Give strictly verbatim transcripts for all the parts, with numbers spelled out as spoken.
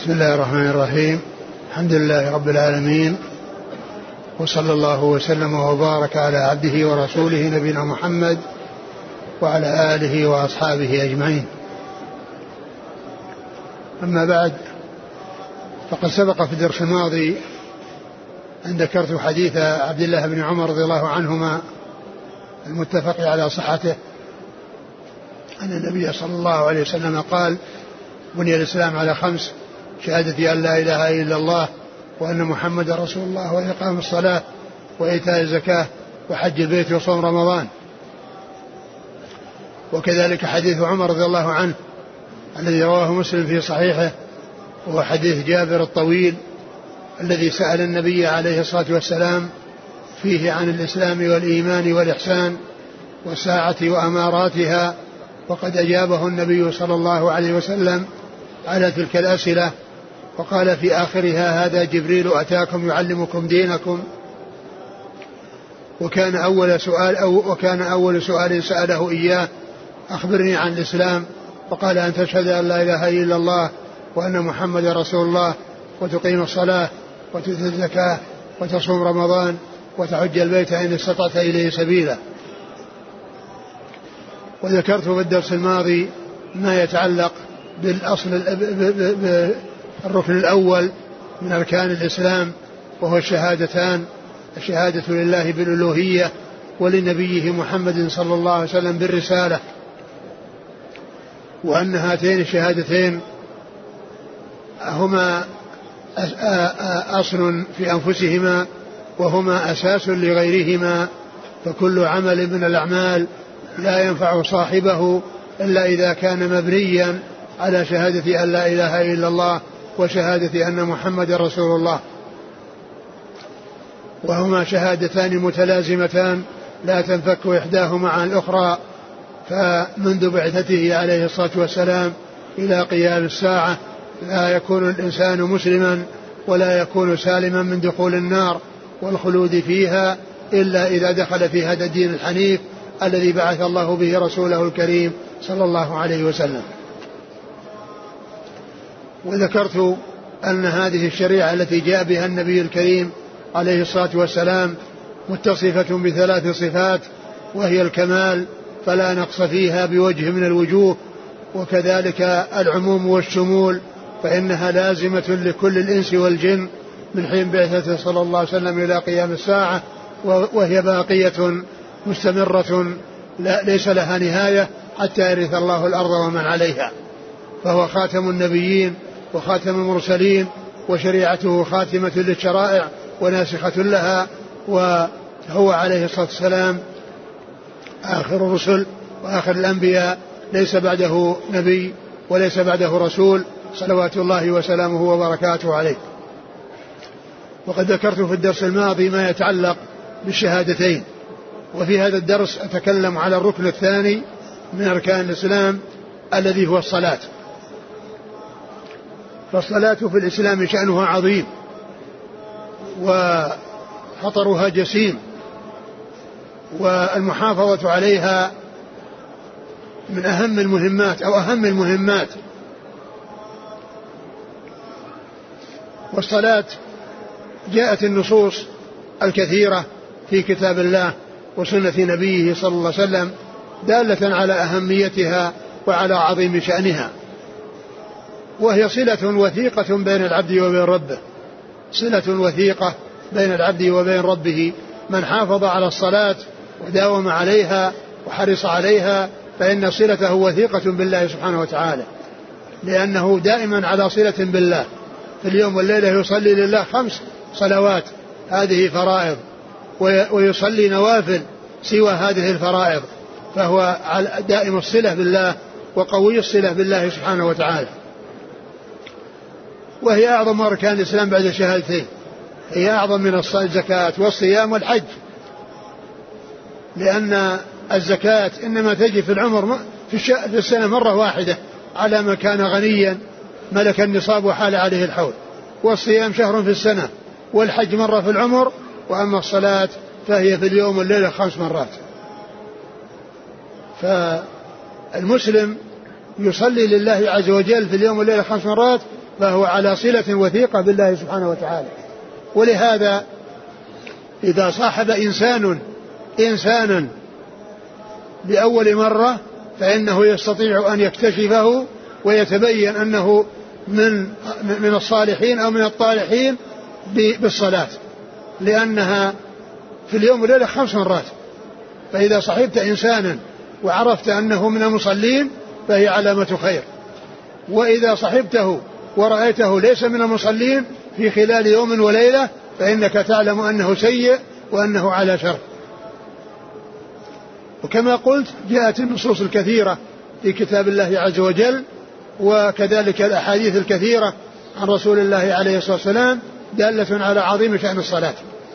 بسم الله الرحمن الرحيم. الحمد لله رب العالمين، وصلى الله وسلم وبارك على عبده ورسوله نبينا محمد وعلى آله وأصحابه أجمعين. أما بعد، فقد سبق في الدرس الماضي أن ذكرت حديث عبد الله بن عمر رضي الله عنهما المتفق على صحته أن النبي صلى الله عليه وسلم قال: بني الإسلام على خمس: شهادة أن لا إله إلا الله وأن محمد رسول الله وإقام الصلاة وإيتاء الزكاة وحج البيت وصوم رمضان. وكذلك حديث عمر رضي الله عنه الذي رواه مسلم في صحيحه، وهو حديث جابر الطويل الذي سأل النبي عليه الصلاة والسلام فيه عن الإسلام والإيمان والإحسان والساعة وأماراتها، وقد أجابه النبي صلى الله عليه وسلم على تلك الأسئلة، وقال في آخرها: هذا جبريل أتاكم يعلمكم دينكم. وكان أول سؤال أو وكان أول سؤال سأله إياه: أخبرني عن الإسلام. فقال: أن تشهد أن لا إله إلا الله وأن محمد رسول الله وتقيم الصلاة وتؤتي الزكاة وتصوم رمضان وتحج البيت إن استطعت إليه سبيلا. وذكرت في الدرس الماضي ما يتعلق بالأصل بالركن الأول من أركان الإسلام، وهو الشهادتان: الشهادة لله بالألوهية ولنبيه محمد صلى الله عليه وسلم بالرسالة، وأن هاتين الشهادتين هما أصل في أنفسهما وهما أساس لغيرهما، فكل عمل من الأعمال لا ينفع صاحبه إلا إذا كان مبنيا على شهادة أن لا إله إلا الله وشهادة أن محمد رسول الله، وهما شهادتان متلازمتان لا تنفك إحداهما عن الأخرى. فمنذ بعثته عليه الصلاة والسلام إلى قيام الساعة لا يكون الإنسان مسلما ولا يكون سالما من دخول النار والخلود فيها إلا إذا دخل في هذا الدين الحنيف الذي بعث الله به رسوله الكريم صلى الله عليه وسلم. وذكرت أن هذه الشريعة التي جاء بها النبي الكريم عليه الصلاة والسلام متصفة بثلاث صفات، وهي الكمال فلا نقص فيها بوجه من الوجوه، وكذلك العموم والشمول، فإنها لازمة لكل الإنس والجن من حين بعثته صلى الله عليه وسلم إلى قيام الساعة، وهي باقية مستمرة لا ليس لها نهاية حتى يرث الله الأرض ومن عليها. فهو خاتم النبيين وخاتم المرسلين، وشريعته خاتمة للشرائع وناسخة لها، وهو عليه الصلاة والسلام آخر الرسل وآخر الأنبياء، ليس بعده نبي وليس بعده رسول صلوات الله وسلامه وبركاته عليه. وقد ذكرت في الدرس الماضي ما يتعلق بالشهادتين، وفي هذا الدرس أتكلم على الركن الثاني من أركان الإسلام الذي هو الصلاة. فالصلاة في الإسلام شأنها عظيم وخطرها جسيم، والمحافظة عليها من أهم المهمات أو أهم المهمات. والصلاة جاءت النصوص الكثيرة في كتاب الله وسنة نبيه صلى الله عليه وسلم دالة على أهميتها وعلى عظيم شأنها، وهي صلة وثيقة بين العبد وبين ربه، صلة وثيقة بين العبد وبين ربه. من حافظ على الصلاة وداوم عليها وحرص عليها فإن صلته وثيقة بالله سبحانه وتعالى، لأنه دائما على صلة بالله. في اليوم والليلة يصلي لله خمس صلوات، هذه فرائض، ويصلي نوافل سوى هذه الفرائض، فهو دائم الصلة بالله وقوي الصلة بالله سبحانه وتعالى. وهي أعظم أركان الإسلام بعد الشهادتين، هي أعظم من الزكاة والصيام والحج، لأن الزكاة إنما تجي في العمر في السنة مرة واحدة على من كان غنيا ملك النصاب وحال عليه الحول، والصيام شهر في السنة، والحج مرة في العمر، وأما الصلاة فهي في اليوم والليلة خمس مرات. فالمسلم يصلي لله عز وجل في اليوم والليلة خمس مرات فهو على صلة وثيقة بالله سبحانه وتعالى. ولهذا إذا صاحب إنسان إنسانا لأول مرة فإنه يستطيع أن يكتشفه ويتبين أنه من من الصالحين أو من الطالحين بالصلاة، لأنها في اليوم والليلة خمس مرات. فإذا صحبت إنسانا وعرفت أنه من المصلين فهي علامة خير، وإذا صحبته ورأيته ليس من المصلين في خلال يوم وليلة فإنك تعلم أنه سيء وأنه على شر. وكما قلت جاءت النصوص الكثيرة في كتاب الله عز وجل، وكذلك الأحاديث الكثيرة عن رسول الله عليه الصلاة والسلام دالة على عظيم شأن الصلاة.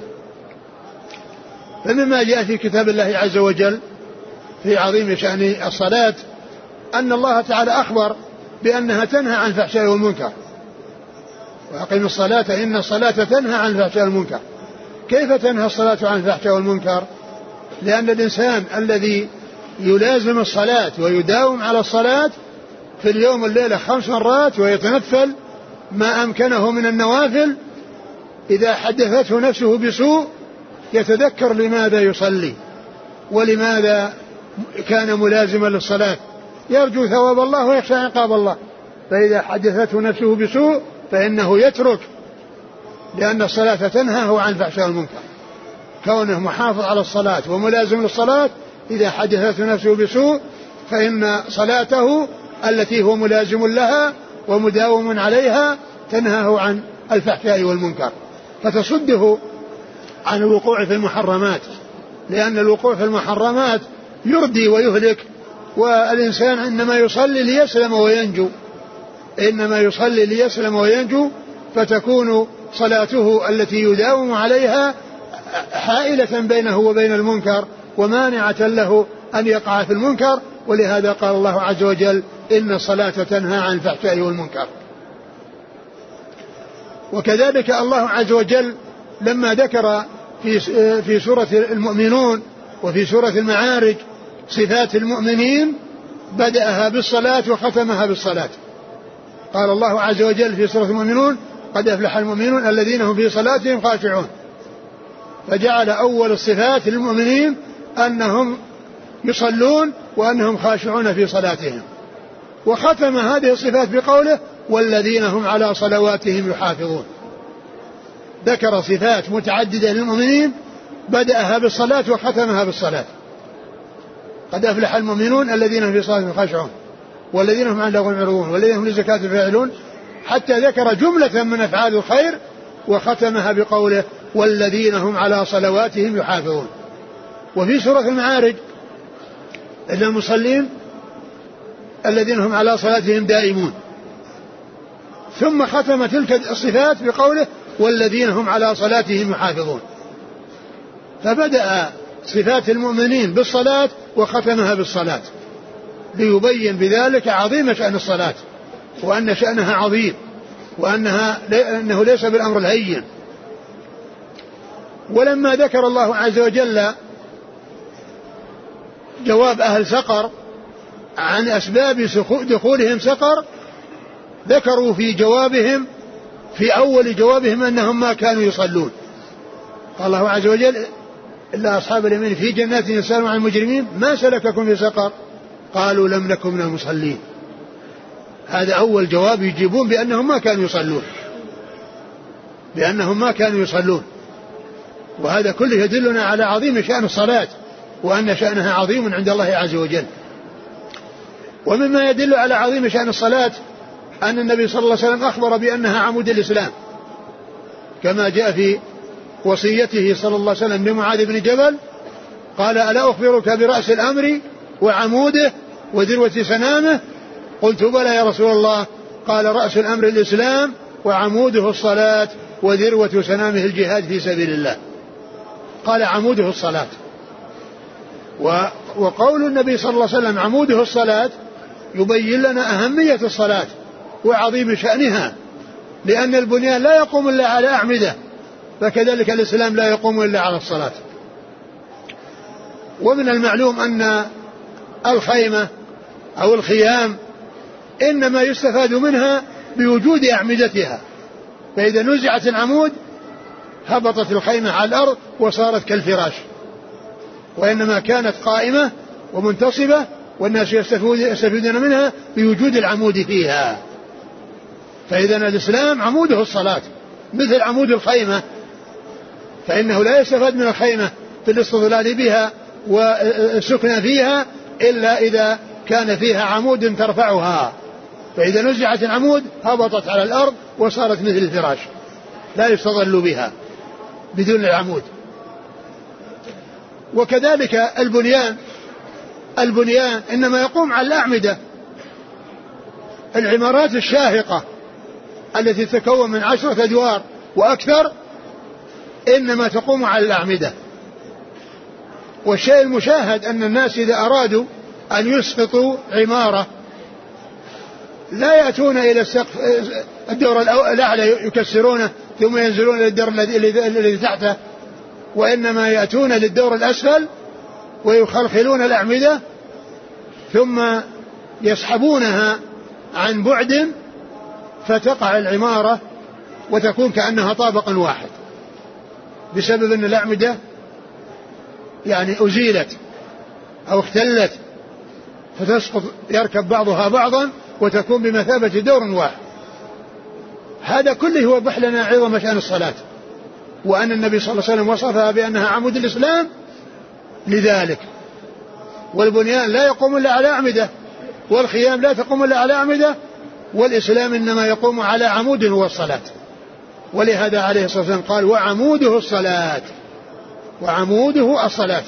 فمما جاء في كتاب الله عز وجل في عظيم شأن الصلاة أن الله تعالى أخبر بأنها تنهى عن الفحشاء والمنكر، وأقم الصلاة إن الصلاة تنهى عن الفحشاء والمنكر. كيف تنهى الصلاة عن الفحشاء والمنكر؟ لأن الإنسان الذي يلازم الصلاة ويداوم على الصلاة في اليوم والليلة خمس مرات ويتنفل ما أمكنه من النوافل، إذا حدثته نفسه بسوء يتذكر لماذا يصلي ولماذا كان ملازما للصلاة، يرجو ثواب الله ويخشى عقاب الله. فإذا حدثته نفسه بسوء فإنه يترك، لأن الصلاة تنهاه عن الفحشاء والمنكر. كونه محافظ على الصلاة وملازم للصلاة إذا حدثته نفسه بسوء فإن صلاته التي هو ملازم لها ومداوم عليها تنهاه عن الفحشاء والمنكر، فتصده عن الوقوع في المحرمات، لأن الوقوع في المحرمات يردي ويهلك. والإنسان إنما يصلي ليسلم وينجو، إنما يصلي ليسلم وينجو، فتكون صلاته التي يداوم عليها حائلة بينه وبين المنكر ومانعة له أن يقع في المنكر. ولهذا قال الله عز وجل إن الصلاة تنهى عن الفحشاء والمنكر. وكذلك الله عز وجل لما ذكر في في سورة المؤمنون وفي سورة المعارج صفات المؤمنين بدأها بالصلاة وختمها بالصلاة. قال الله عز وجل في سورة المؤمنون قد أفلح المؤمنون الذين هم في صلاتهم خاشعون، فجعل أول الصفات للمؤمنين أنهم يصلون وأنهم خاشعون في صلاتهم، وختم هذه الصفات بقوله والذين هم على صلواتهم يحافظون. ذكر صفات متعددة للمؤمنين بدأها بالصلاة وختمها بالصلاة. قد أفلح المؤمنون الذين هم في صلاتهم خاشعون والذين هم عن لغو معرضون والذين هم للزكاة فاعلون، حتى ذكر جملة من أفعال الخير وختمها بقوله والذين هم على صلواتهم يحافظون. وفي سورة المعارج إلا المصلين الذين هم على صلاتهم دائمون، ثم ختم تلك الصفات بقوله والذين هم على صلاتهم يحافظون. فبدأ صفات المؤمنين بالصلاة وختمها بالصلاة ليبين بذلك عظيم شأن الصلاة وأن شأنها عظيم وأنها أنه ليس بالأمر الهين. ولما ذكر الله عز وجل جواب أهل سقر عن أسباب دخولهم سقر ذكروا في جوابهم في أول جوابهم أنهم ما كانوا يصلون. قال الله عز وجل إلا أصحاب اليمين في جنات يسألون عن المجرمين ما سلككم في سقر قالوا لم نكن من المصلين. هذا أول جواب يجيبون بأنهم ما كانوا يصلون بأنهم ما كانوا يصلون وهذا كله يدلنا على عظيم شأن الصلاة وأن شأنها عظيم عند الله عز وجل. ومما يدل على عظيم شأن الصلاة أن النبي صلى الله عليه وسلم أخبر بأنها عمود الإسلام، كما جاء في وصيته صلى الله عليه وسلم لمعاذ بن جبل قال ألا أخبرك برأس الأمر وعموده وذروة سنامه؟ قلت بلى يا رسول الله. قال رأس الأمر الإسلام وعموده الصلاة وذروة سنامه الجهاد في سبيل الله. قال عموده الصلاة. وقول النبي صلى الله عليه وسلم عموده الصلاة يبين لنا أهمية الصلاة وعظيم شأنها، لأن البنيان لا يقوم إلا على أعمدة، فكذلك الإسلام لا يقوم إلا على الصلاة. ومن المعلوم أن الخيمة أو الخيام إنما يستفاد منها بوجود أعمدتها، فإذا نزعت العمود هبطت الخيمة على الأرض وصارت كالفراش، وإنما كانت قائمة ومنتصبة والناس يستفيدون منها بوجود العمود فيها. فإذا الإسلام عموده الصلاة مثل عمود الخيمة، فإنه لا يستفاد من الخيمة في الاستظلال بها والسكن فيها إلا إذا كان فيها عمود ترفعها، فإذا نزعت العمود هبطت على الأرض وصارت مثل الفراش لا يستظل بها بدون العمود. وكذلك البنيان البنيان إنما يقوم على الأعمدة. العمارات الشاهقة التي تتكون من عشرة أدوار وأكثر إنما تقوم على الأعمدة. والشيء المشاهد أن الناس إذا أرادوا أن يسقطوا عمارة لا يأتون إلى السقف الدور الأعلى يكسرونه ثم ينزلون إلى الدور الذي تحته، وإنما يأتون للدور الأسفل ويخلخلون الأعمدة ثم يسحبونها عن بعد فتقع العمارة وتكون كأنها طابق واحد، بسبب أن الأعمدة يعني أزيلت أو اختلت فتسقط يركب بعضها بعضا وتكون بمثابة دور واحد. هذا كله يوضح لنا عظم شأن الصلاة، وأن النبي صلى الله عليه وسلم وصفها بأنها عمود الإسلام لذلك. والبنيان لا يقوم إلا على أعمدة، والخيام لا تقوم إلا على أعمدة، والإسلام إنما يقوم على عمود هو الصلاة. ولهذا عليه الصلاة والسلام قال وعموده الصلاة، وعموده الصلاة.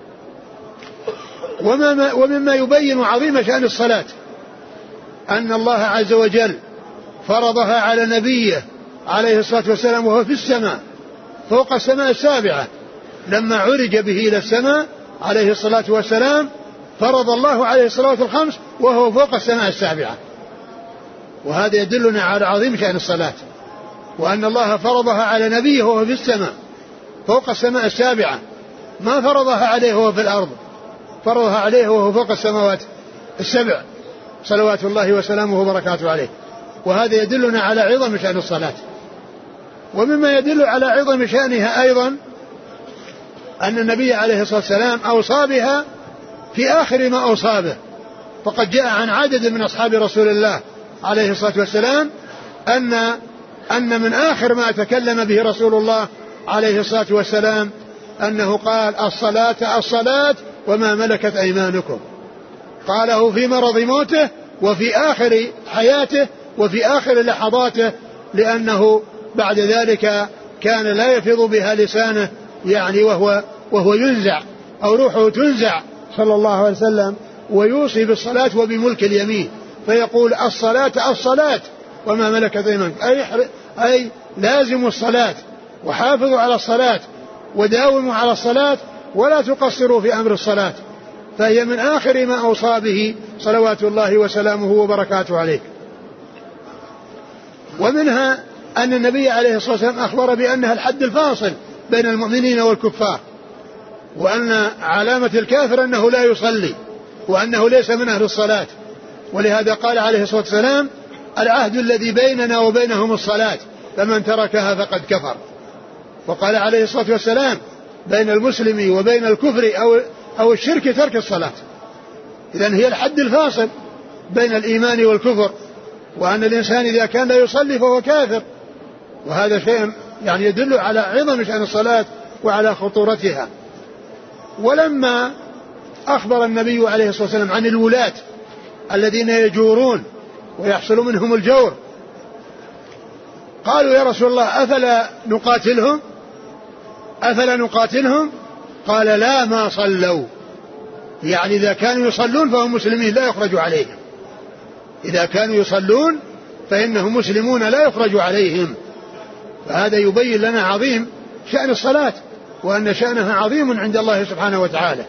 وما ومما يبين عظيم شأن الصلاة أن الله عز وجل فرضها على نبيه عليه الصلاة والسلام وهو في السماء فوق السماء السابعة. لما عرج به إلى السماء عليه الصلاة والسلام فرض الله عليه الصلوات الخمس وهو فوق السماء السابعة، وهذا يدلنا على عظيم شأن الصلاة، وأن الله فرضها على نبيه وهو في السماء فوق السماء السابعة، ما فرضها عليه وهو في الأرض، فرضها عليه وهو فوق السماوات السبع صلوات الله وسلامه وبركاته عليه. وهذا يدلنا على عظم شأن الصلاة. ومما يدل على عظم شأنها أيضا أن النبي عليه الصلاة والسلام أوصى بها في آخر ما أوصى به، فقد جاء عن عدد من أصحاب رسول الله عليه الصلاة والسلام أن أن من آخر ما تكلم به رسول الله عليه الصلاة والسلام أنه قال الصلاة الصلاة وما ملكت أيمانكم، قاله في مرض موته وفي آخر حياته وفي آخر لحظاته، لأنه بعد ذلك كان لا يفيض بها لسانه يعني وهو, وهو ينزع أو روحه تنزع صلى الله عليه وسلم، ويوصي بالصلاة وبملك اليمين فيقول الصلاة الصلاة وما ملكت أيمانكم، أي, أي لازموا الصلاة وحافظوا على الصلاة وداوموا على الصلاة ولا تقصروا في أمر الصلاة، فهي من آخر ما أوصى به صلوات الله وسلامه وبركاته عليه. ومنها أن النبي عليه الصلاة والسلام أخبر بأنها الحد الفاصل بين المؤمنين والكفار، وأن علامة الكافر أنه لا يصلي وأنه ليس من أهل الصلاة، ولهذا قال عليه الصلاة والسلام العهد الذي بيننا وبينهم الصلاة فمن تركها فقد كفر. وقال عليه الصلاة والسلام بين المسلم وبين الكفر أو, أو الشرك ترك الصلاة. إذن هي الحد الفاصل بين الإيمان والكفر، وأن الإنسان إذا كان لا يصلي فهو كافر، وهذا شيء يعني يدل على عظم شأن الصلاة وعلى خطورتها. ولما أخبر النبي عليه الصلاة والسلام عن الولاة الذين يجورون ويحصل منهم الجور قالوا يا رسول الله أفلا نقاتلهم أفلا نقاتلهم قال لا ما صلوا، يعني إذا كانوا يصلون فهم مسلمين لا يخرج عليهم، إذا كانوا يصلون فإنهم مسلمون لا يخرج عليهم. فهذا يبين لنا عظيم شأن الصلاة وأن شأنها عظيم عند الله سبحانه وتعالى.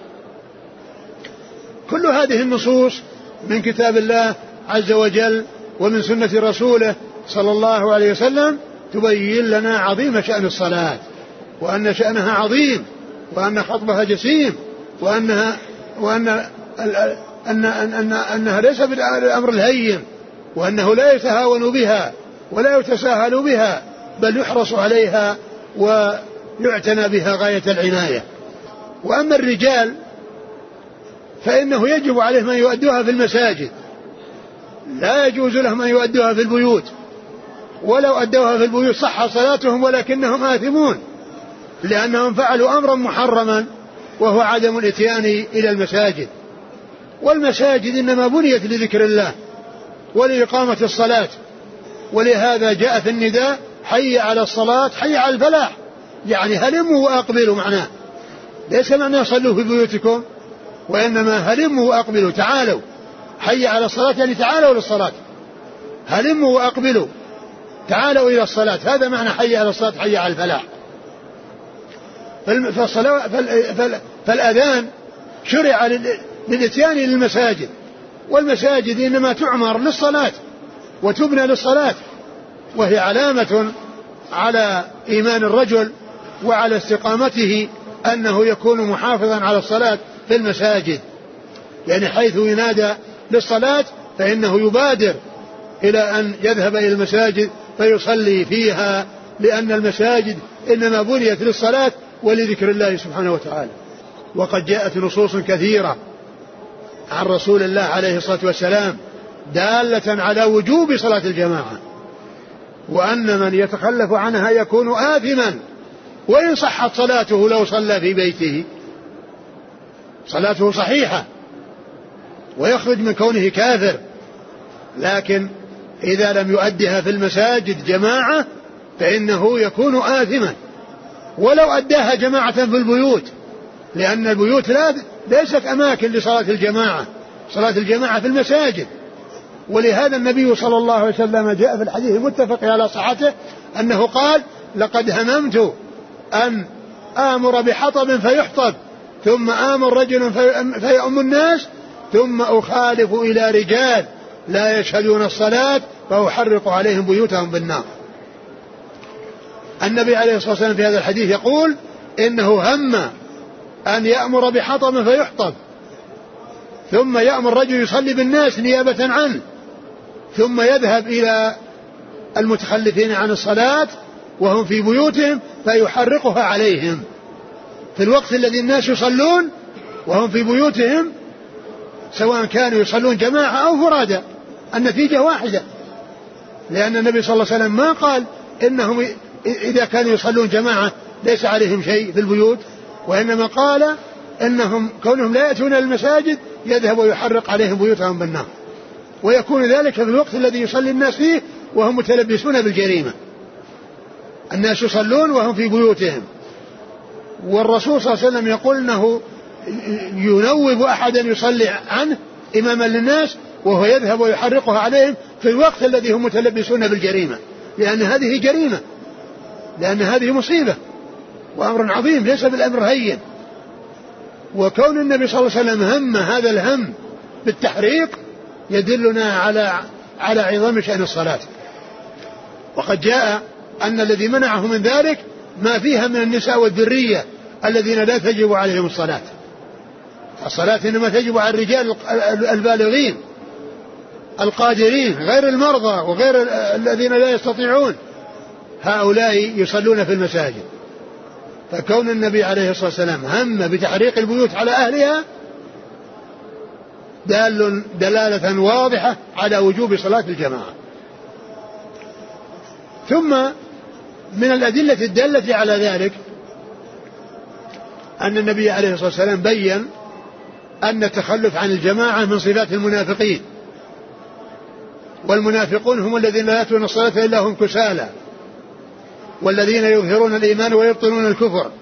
كل هذه النصوص من كتاب الله عز وجل ومن سنة رسوله صلى الله عليه وسلم تبين لنا عظيم شأن الصلاة، وأن شأنها عظيم، وأن خطبها جسيم، وأنها وأن أن أن أن أنها ليس بالأمر الهين، وأنه لا يتهاون بها ولا يتساهل بها، بل يحرص عليها ويعتنى بها غاية العناية. وأما الرجال فإنه يجب عليهم أن يؤدوها في المساجد، لا يجوز لهم أن يؤدوها في البيوت، ولو أدوها في البيوت صح صلاتهم ولكنهم آثمون، لأنهم فعلوا أمرا محرما وهو عدم الاتيان إلى المساجد. والمساجد إنما بنيت لذكر الله ولإقامة الصلاة، ولهذا جاء في النداء حي على الصلاة حي على الفلاح، يعني هلموا وأقبلوا معناه، ليس معناه صلوا في بيوتكم، وإنما هلموا وأقبلوا، تعالوا حي على الصلاة يعني تعالوا للصلاة، هلموا وأقبلوا تعالوا إلى الصلاة، هذا معنى حي على الصلاة حي على الفلاح. فالأذان شرع للإتيان للمساجد، والمساجد إنما تعمر للصلاة وتبنى للصلاة، وهي علامة على إيمان الرجل وعلى استقامته أنه يكون محافظا على الصلاة في المساجد، يعني حيث ينادى للصلاة فإنه يبادر إلى أن يذهب إلى المساجد فيصلي فيها، لأن المساجد إنما بنيت للصلاة ولذكر الله سبحانه وتعالى. وقد جاءت نصوص كثيرة عن رسول الله عليه الصلاة والسلام دالة على وجوب صلاة الجماعة، وأن من يتخلف عنها يكون آثما، وإن صحت صلاته لو صلى في بيته صلاته صحيحة ويخرج من كونه كافر، لكن إذا لم يؤدها في المساجد جماعة فإنه يكون آثما، ولو أداها جماعة في البيوت، لأن البيوت لا ليست أماكن لصلاة الجماعة، صلاة الجماعة في المساجد. ولهذا النبي صلى الله عليه وسلم جاء في الحديث المتفق على صحته أنه قال لقد هممت أن آمر بحطب فيحطب ثم آمر رجل فيؤم الناس ثم أخالف إلى رجال لا يشهدون الصلاة فأحرق عليهم بيوتهم بالنار. النبي عليه الصلاة والسلام في هذا الحديث يقول إنه هم أن يأمر بحطب فيحطب ثم يأمر رجل يصلي بالناس نيابة عنه ثم يذهب إلى المتخلفين عن الصلاة وهم في بيوتهم فيحرقها عليهم في الوقت الذي الناس يصلون وهم في بيوتهم، سواء كانوا يصلون جماعة أو فرادى، النتيجة واحدة، لأن النبي صلى الله عليه وسلم ما قال إنهم إذا كانوا يصلون جماعة ليس عليهم شيء في البيوت، وإنما قال إنهم كونهم لا يأتون المساجد يذهب ويحرق عليهم بيوتهم بالنار، ويكون ذلك في الوقت الذي يصلي الناس فيه وهم متلبسون بالجريمة، الناس يصلون وهم في بيوتهم، والرسول صلى الله عليه وسلم يقول إنه ينوب أحدا يصلي عنه إماما للناس وهو يذهب ويحرقها عليهم في الوقت الذي هم متلبسون بالجريمة، لأن هذه جريمة، لأن هذه مصيبة وأمر عظيم ليس بالأمر هين. وكون النبي صلى الله عليه وسلم هم هذا الهم بالتحريق يدلنا على على عظم شأن الصلاة. وقد جاء أن الذي منعه من ذلك ما فيها من النساء والذرية الذين لا تجب عليهم الصلاة، الصلاة إنما تجب على الرجال البالغين القادرين غير المرضى وغير الذين لا يستطيعون، هؤلاء يصلون في المساجد. فكون النبي عليه الصلاة والسلام هم بتحريق البيوت على أهلها دال دلالة واضحة على وجوب صلاة الجماعة. ثم من الأدلة الدالة على ذلك أن النبي عليه الصلاة والسلام بيّن أن التخلف عن الجماعة من صفات المنافقين، والمنافقون هم الذين لا يأتون الصلاة إلا هم كسالى، والذين يظهرون الإيمان ويبطنون الكفر،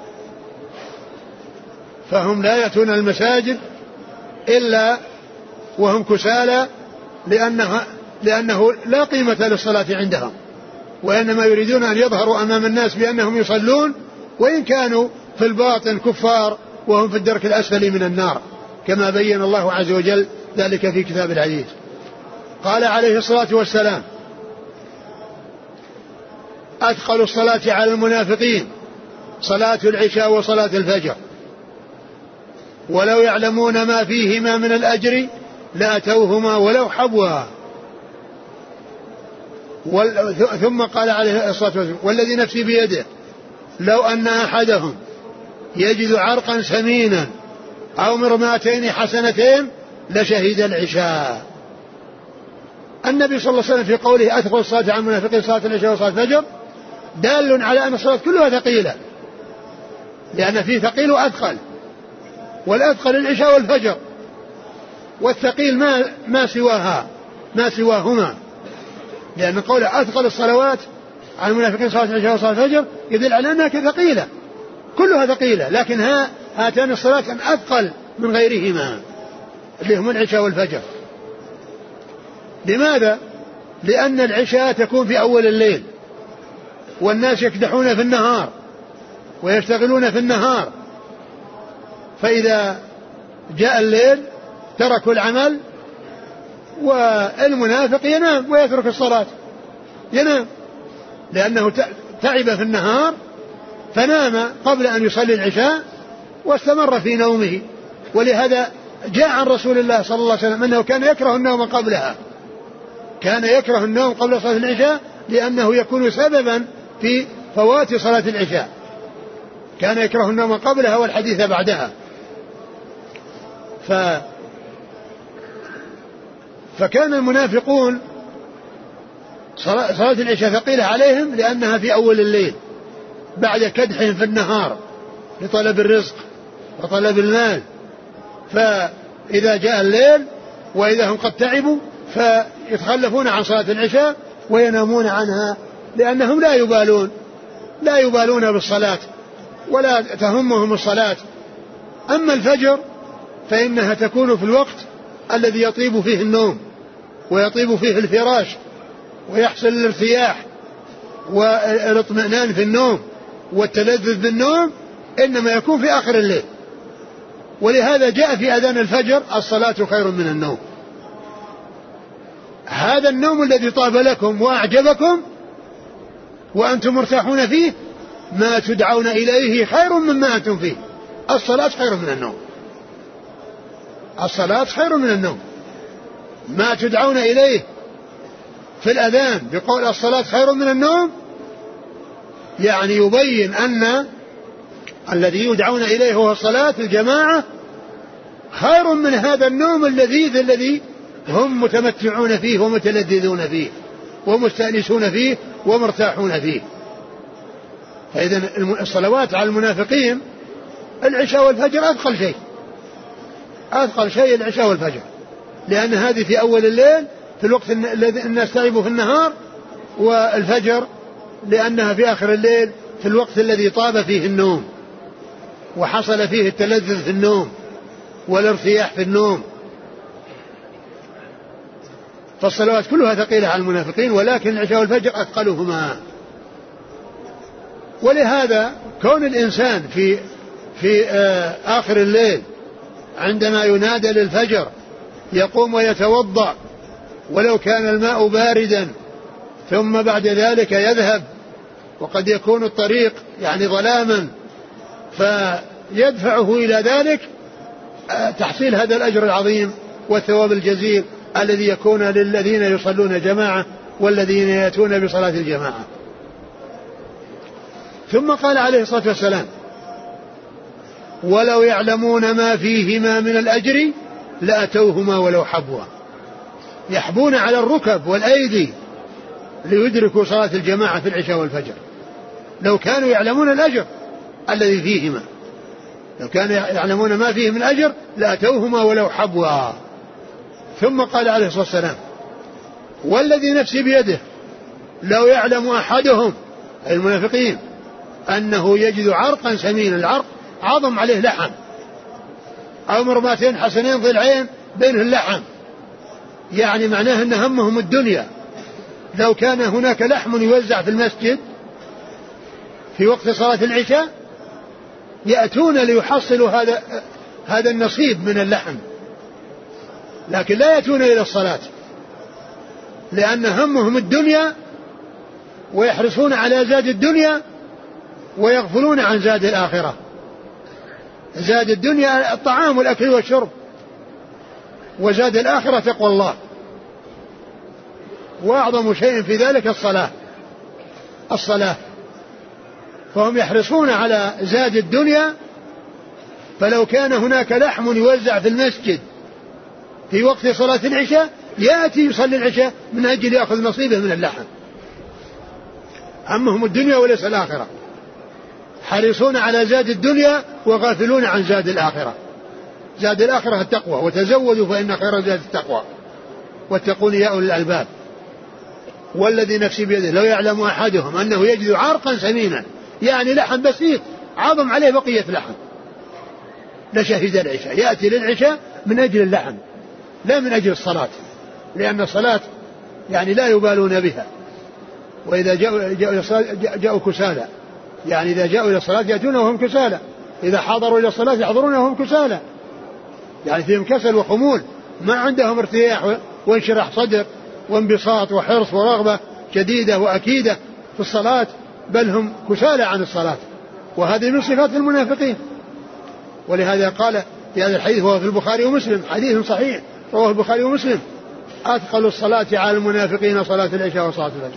فهم لا يأتون المساجد إلا وهم كسالى لأنه, لأنه لا قيمة للصلاة عندهم، وإنما يريدون أن يظهروا أمام الناس بأنهم يصلون وإن كانوا في الباطن كفار وهم في الدرك الأسفل من النار، كما بين الله عز وجل ذلك في كتاب العزيز. قال عليه الصلاة والسلام أثقل الصلاة على المنافقين صلاة العشاء وصلاة الفجر، ولو يعلمون ما فيهما من الأجر لأتوهما ولو حبوا. ثم قال عليه الصلاة والسلام والذي نفسي بيده لو أن أحدهم يجد عرقا سمينا أو مرماتين حسنتين لشهد العشاء. النبي صلى الله عليه وسلم في قوله أثقل الصلاة على المنافقين صلاة العشاء وصلاة الفجر دال على أن الصلاة كلها ثقيلة، لأن فيه ثقيل وأثقل، والأثقل العشاء والفجر، والثقيل ما ما سواها ما سواهما، لأن قوله أثقل الصلوات على المنافقين صلاة العشاء وصلاة الفجر يدل على أنها ثقيلة كلها ثقيلة، لكن ها هاتان الصلاتان أثقل من غيرهما اللي هم العشاء والفجر. لماذا؟ لأن العشاء تكون في أول الليل والناس يكدحون في النهار ويشتغلون في النهار، فإذا جاء الليل تركوا العمل، والمنافق ينام ويترك الصلاة، ينام لأنه تعب في النهار فنام قبل أن يصلي العشاء واستمر في نومه. ولهذا جاء عن رسول الله صلى الله عليه وسلم أنه كان يكره النوم قبلها، كان يكره النوم قبل صلاة العشاء لأنه يكون سببا في فوات صلاة العشاء، كان يكره النوم قبلها والحديث بعدها. ف فكان المنافقون صلاة العشاء ثقيلة عليهم لأنها في أول الليل بعد كدحهم في النهار لطلب الرزق وطلب المال، فإذا جاء الليل وإذا هم قد تعبوا فيتخلفون عن صلاة العشاء وينامون عنها لأنهم لا يبالون لا يبالون بالصلاة ولا تهمهم الصلاة. أما الفجر فإنها تكون في الوقت الذي يطيب فيه النوم ويطيب فيه الفراش ويحصل الارتياح والاطمئنان في النوم والتلذذ بالنوم، إنما يكون في آخر الليل. ولهذا جاء في أذان الفجر الصلاة خير من النوم. هذا النوم الذي طاب لكم وأعجبكم وأنتم مرتاحون فيه ما تدعون إليه خير مما أنتم فيه. الصلاة خير من النوم، الصلاة خير من النوم. ما تدعون إليه في الأذان بقول الصلاة خير من النوم يعني يبين أن الذي يدعون إليه هو الصلاة الجماعة خير من هذا النوم اللذيذ الذي هم متمتعون فيه ومتلذذون فيه ومستأنسون فيه ومرتاحون فيه. فإذا الصلوات على المنافقين العشاء والفجر أثقل شيء، أثقل شيء العشاء والفجر، لأن هذه في أول الليل في الوقت الذي الناس تعبوا في النهار، والفجر لأنها في آخر الليل في الوقت الذي طاب فيه النوم وحصل فيه التلذذ في النوم والارتياح في النوم. فالصلوات كلها ثقيلة على المنافقين، ولكن العشاء والفجر أثقلهما. ولهذا كون الإنسان في في آخر الليل عندما ينادى للفجر يقوم ويتوضأ ولو كان الماء باردا، ثم بعد ذلك يذهب وقد يكون الطريق يعني ظلاما فيدفعه إلى ذلك تحصيل هذا الأجر العظيم والثواب الجزيل الذي يكون للذين يصلون جماعة والذين يأتون بصلاة الجماعة. ثم قال عليه الصلاة والسلام ولو يعلمون ما فيهما من الأجر لأتوهما ولو حبوا. يحبون على الركب والأيدي ليدركوا صلاة الجماعة في العشاء والفجر لو كانوا يعلمون الأجر الذي فيهما، لو كانوا يعلمون ما فيه من أجر لأتوهما ولو حبوا. ثم قال عليه الصلاة والسلام والذي نفسي بيده لو يعلم أحدهم المنافقين أنه يجد عرقا سمينا، العرق عظم عليه لحم أو مرماتين حسنين ضلعين بينه اللحم، يعني معناه أن همهم الدنيا. لو كان هناك لحم يوزع في المسجد في وقت صلاة العشاء يأتون ليحصلوا هذا هذا النصيب من اللحم، لكن لا يأتون إلى الصلاة لأن همهم الدنيا ويحرصون على زاد الدنيا ويغفلون عن زاد الآخرة. زاد الدنيا الطعام والأكل والشرب، وزاد الآخرة تقوى الله. وأعظم شيء في ذلك الصلاة الصلاة فهم يحرصون على زاد الدنيا. فلو كان هناك لحم يوزع في المسجد في وقت صلاة العشاء يأتي يصلي العشاء من أجل يأخذ نصيبه من اللحم. همهم الدنيا وليس الآخرة، حريصون على زاد الدنيا وغافلون عن زاد الآخرة. زاد الآخرة التقوى، وتزودوا فإن خير زاد التقوى واتقون يا أولي الألباب. والذي نفسي بيده لو يعلم أحدهم أنه يجد عرقا سمينا، يعني لحم بسيط عظم عليه بقية لحم، لشهد العشاء، يأتي للعشاء من أجل اللحم لا من أجل الصلاة، لأن الصلاة يعني لا يبالون بها. وإذا جاءوا, جاءوا, جاءوا كسالى، يعني إذا جاءوا إلى الصلاة يأتون وهم كسالى، إذا حضروا إلى الصلاة يحضرون وهم كسالى، يعني فيهم كسل وخمول، ما عندهم ارتياح وانشراح صدر وانبساط وحرص ورغبة شديدة وأكيدة في الصلاة، بل هم كسالى عن الصلاة. وهذه من صفات المنافقين. ولهذا قال في هذا الحديث وهو في البخاري ومسلم، حديث صحيح رواه البخاري ومسلم: أثقل الصلاة على المنافقين صلاة العشاء وصلاة الفجر.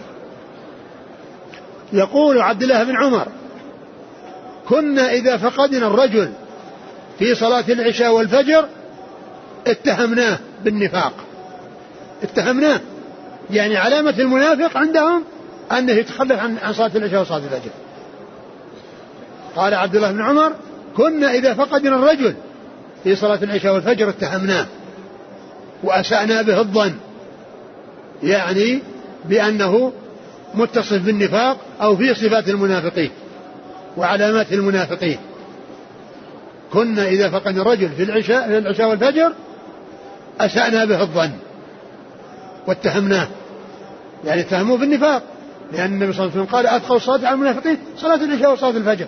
يقول عبد الله بن عمر: كنا إذا فقدنا الرجل في صلاة العشاء والفجر اتهمناه بالنفاق. اتهمناه يعني علامة المنافق عندهم أنه يتخلف عن صلاة العشاء وصلاة الفجر. قال عبد الله بن عمر: كنا إذا فقدنا الرجل في صلاة العشاء والفجر اتهمناه وأسأنا به الظن، يعني بأنه متصف بالنفاق أو في صفات المنافقين وعلامات المنافقين. كنا إذا فقدنا الرجل في العشاء, في العشاء والفجر أسأنا به الظن واتهمناه، يعني اتهموه بالنفاق، لأن النبي صلى الله عليه وسلم قال: أثقل الصلاة على المنافقين صلاة العشاء وصلاة الفجر.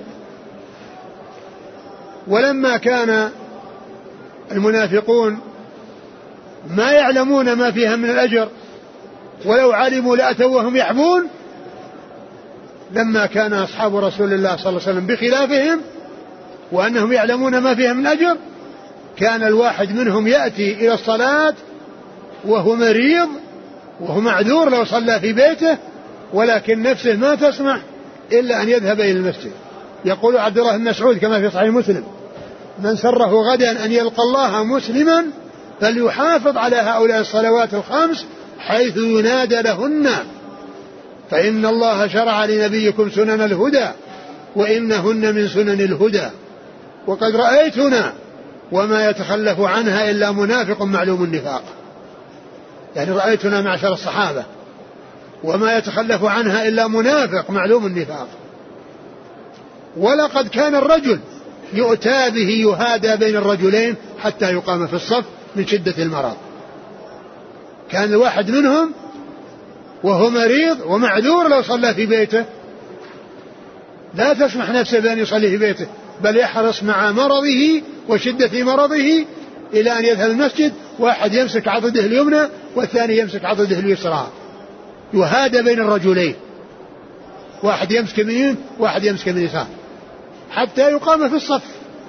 ولما كان المنافقون ما يعلمون ما فيها من الأجر، ولو علموا لأتوهم يحبون، لما كان أصحاب رسول الله صلى الله عليه وسلم بخلافهم وأنهم يعلمون ما فيها من أجر، كان الواحد منهم يأتي إلى الصلاة وهو مريض وهو معذور لو صلى في بيته، ولكن نفسه ما تسمح إلا أن يذهب إلى المسجد. يقول عبد الله بن مسعود كما في صحيح مسلم: من سره غدا أن يلقى الله مسلما فليحافظ على هؤلاء الصلوات الخمس حيث ينادى لهن، فإن الله شرع لنبيكم سنن الهدى وإنهن من سنن الهدى، وقد رأيتنا وما يتخلف عنها إلا منافق معلوم النفاق. يعني رأيتنا معشر الصحابة وما يتخلف عنها إلا منافق معلوم النفاق. ولقد كان الرجل يؤتى به يهادى بين الرجلين حتى يقام في الصف من شدة المرض. كان الواحد منهم وهو مريض ومعذور لو صلى في بيته لا تسمح نفسه بأن يصلي في بيته، بل يحرص مع مرضه وشدة مرضه إلى أن يذهب المسجد، واحد يمسك عضده اليمنى والثاني يمسك عضده اليسرى، يهادى بين الرجلين، واحد يمسك من يمين واحد يمسك من يسار حتى يقام في الصف،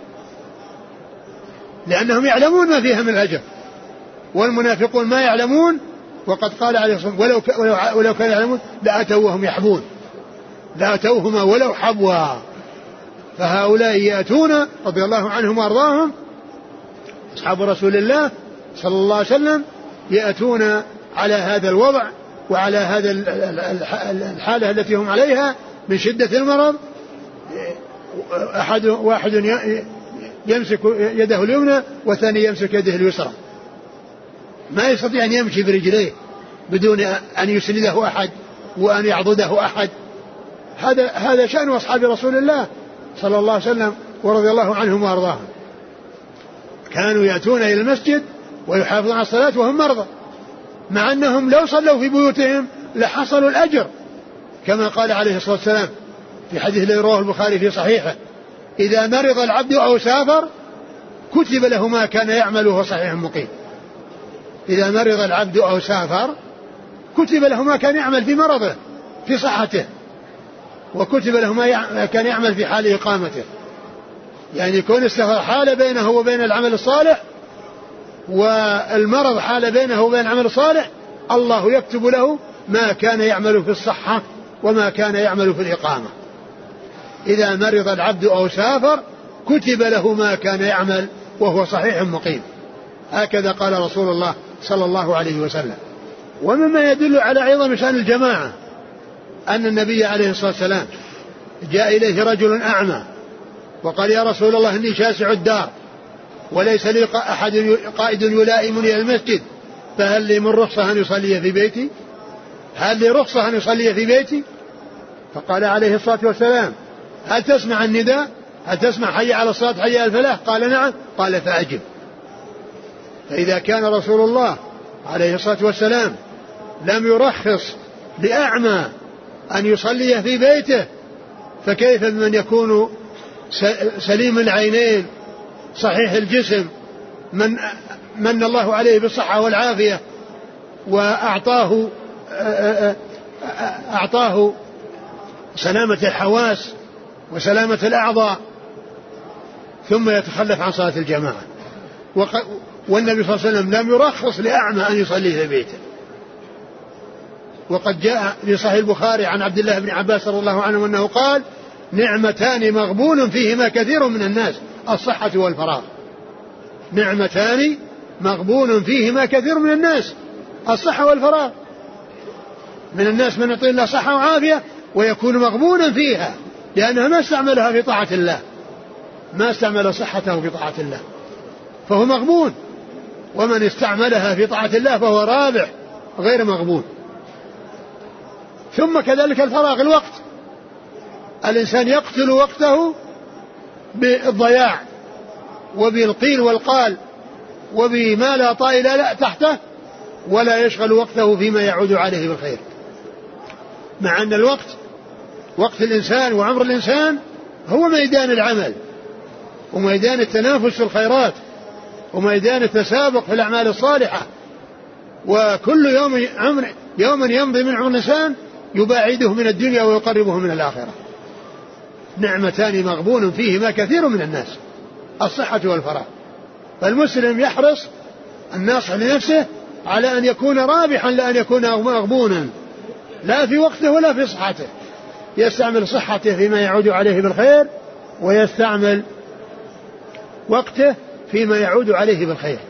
لأنهم يعلمون ما فيها من الأجر، والمنافقون ما يعلمون. وقد قال عليه الصلاة والسلام: ولو, ولو كانوا يعلمون لأتوهم يحبون، لأتوهما ولو حبوا. فهؤلاء يأتون رضي الله عنهم وأرضاهم أصحاب رسول الله صلى الله عليه وسلم، يأتون على هذا الوضع وعلى هذا الحالة التي هم عليها من شدة المرض. أحد واحد يمسك يده اليمنى والثاني يمسك يده اليسرى، ما يستطيع أن يمشي برجليه بدون أن يسنده أحد وأن يعضده أحد. هذا هذا شأن أصحاب رسول الله صلى الله عليه وسلم ورضي الله عنهم وأرضاهم. كانوا يأتون إلى المسجد ويحافظون على الصلاة وهم مرضى، مع أنهم لو صلوا في بيوتهم لحصلوا الأجر، كما قال عليه الصلاة والسلام في حديث الذي رواه البخاري في صحيحه: إذا مرض العبد أو سافر كتب له ما كان يعمل وهو صحيح مقيم. إذا مرض العبد أو سافر كتب له ما كان يعمل في مرضه في صحته، وكتب له ما كان يعمل في حال إقامته. يعني يكون السفر حال بينه وبين العمل الصالح، والمرض حال بينه وبين العمل الصالح، الله يكتب له ما كان يعمل في الصحة وما كان يعمل في الإقامة. إذا مرض العبد أو سافر كتب له ما كان يعمل وهو صحيح مقيم. هكذا قال رسول الله صلى الله عليه وسلم. ومما يدل على عظم شأن الجماعة أن النبي عليه الصلاة والسلام جاء إليه رجل أعمى وقال يا رسول الله إني شاسع الدار وليس لي أحد قائد يلائمني إلى المسجد فهل لي من رخصة أن يصلي في بيتي؟ هل لي رخصة أن يصلي في بيتي؟ فقال عليه الصلاة والسلام هل تسمع النداء؟ هل تسمع حي على الصلاة حي على الفلاح؟ قال نعم. قال فأجب. فإذا كان رسول الله عليه الصلاة والسلام لم يرخص لأعمى أن يصلي في بيته فكيف بمن يكون سليم العينين صحيح الجسم من من الله عليه بالصحة والعافية وأعطاه أعطاه سلامة الحواس وسلامة الأعضاء ثم يتخلف عن صلاة الجماعة. والنبي صلى الله عليه وسلم لم يرخص لأعمى أن يصلي في بيته. وقد جاء في صحيح البخاري عن عبد الله بن عباس رضي الله عنه أنه قال نعمتان مغبون فيهما كثير من الناس الصحة والفراغ. نعمتان مغبون فيهما كثير من الناس الصحة والفراغ. من الناس من يعطي الله صحة وعافية ويكون مغبونا فيها لأنه ما استعملها في طاعة الله، ما استعمل صحته في طاعة الله فهو مغبون، ومن استعملها في طاعة الله فهو رابح غير مغبون. ثم كذلك الفراغ الوقت، الإنسان يقتل وقته بالضياع وبالقيل والقال وبما لا طائل لا تحته ولا يشغل وقته فيما يعود عليه بالخير، مع أن الوقت وقت الإنسان وعمر الإنسان هو ميدان العمل وميدان التنافس في الخيرات وميدان التسابق في الأعمال الصالحة. وكل يوم عمر يوما يمضي من عمر الإنسان يباعده من الدنيا ويقربه من الآخرة. نعمتان مغبون فيهما كثير من الناس الصحة والفراغ. فالمسلم يحرص الناصح لنفسه على أن يكون رابحا لا أن يكون مغبونا لا في وقته ولا في صحته، يستعمل صحته فيما يعود عليه بالخير ويستعمل وقته فيما يعود عليه بالخير.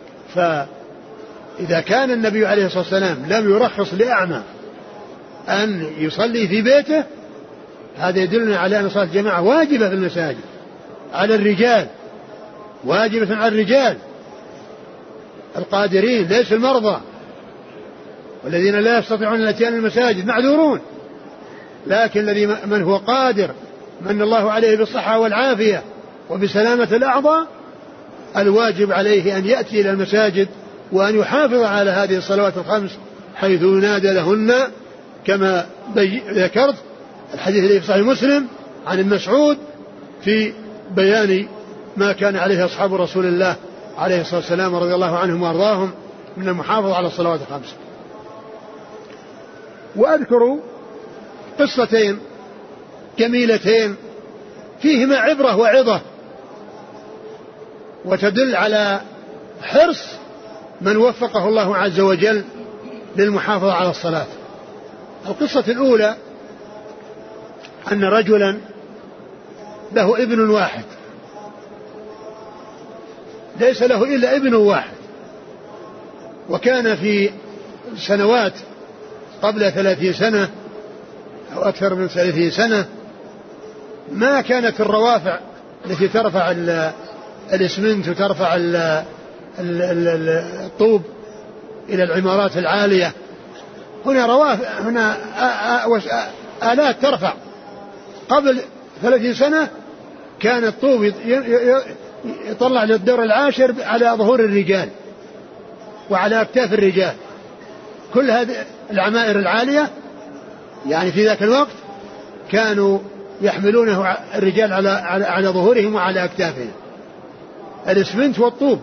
فإذا كان النبي عليه الصلاة والسلام لم يرخص لأعمى أن يصلي في بيته هذا يدلنا على أن صلاة الجماعة واجبة في المساجد على الرجال، واجبة على الرجال القادرين ليس المرضى والذين لا يستطيعون الاتيان المساجد معذورون، لكن الذي من هو قادر من الله عليه بالصحة والعافية وبسلامة الأعضاء الواجب عليه أن يأتي إلى المساجد وأن يحافظ على هذه الصلوات الخمس حيث ينادى لهن كما ذكرت الحديث الذي في صحيح مسلم عن ابن مسعود في بيان ما كان عليه أصحاب رسول الله عليه الصلاة والسلام رضي الله عنهم وأرضاهم من المحافظة على الصلوات الخمس. وأذكر قصتين جميلتين فيهما عبرة وعظة وتدل على حرص من وفقه الله عز وجل للمحافظة على الصلاة. القصة الأولى أن رجلا له ابن واحد، ليس له إلا ابن واحد، وكان في سنوات قبل ثلاثين سنة أو أكثر من ثلاثين سنة ما كانت الروافع التي ترفع الإسمنت وترفع الطوب إلى العمارات العالية، هنا روافع هنا آلات ترفع. قبل ثلاثين سنة كان الطوب يطلع للدور العاشر على ظهور الرجال وعلى أكتاف الرجال. كل هذه العمائر العالية يعني في ذاك الوقت كانوا يحملونه الرجال على على, على ظهورهم وعلى أكتافهم الإسمنت والطوب.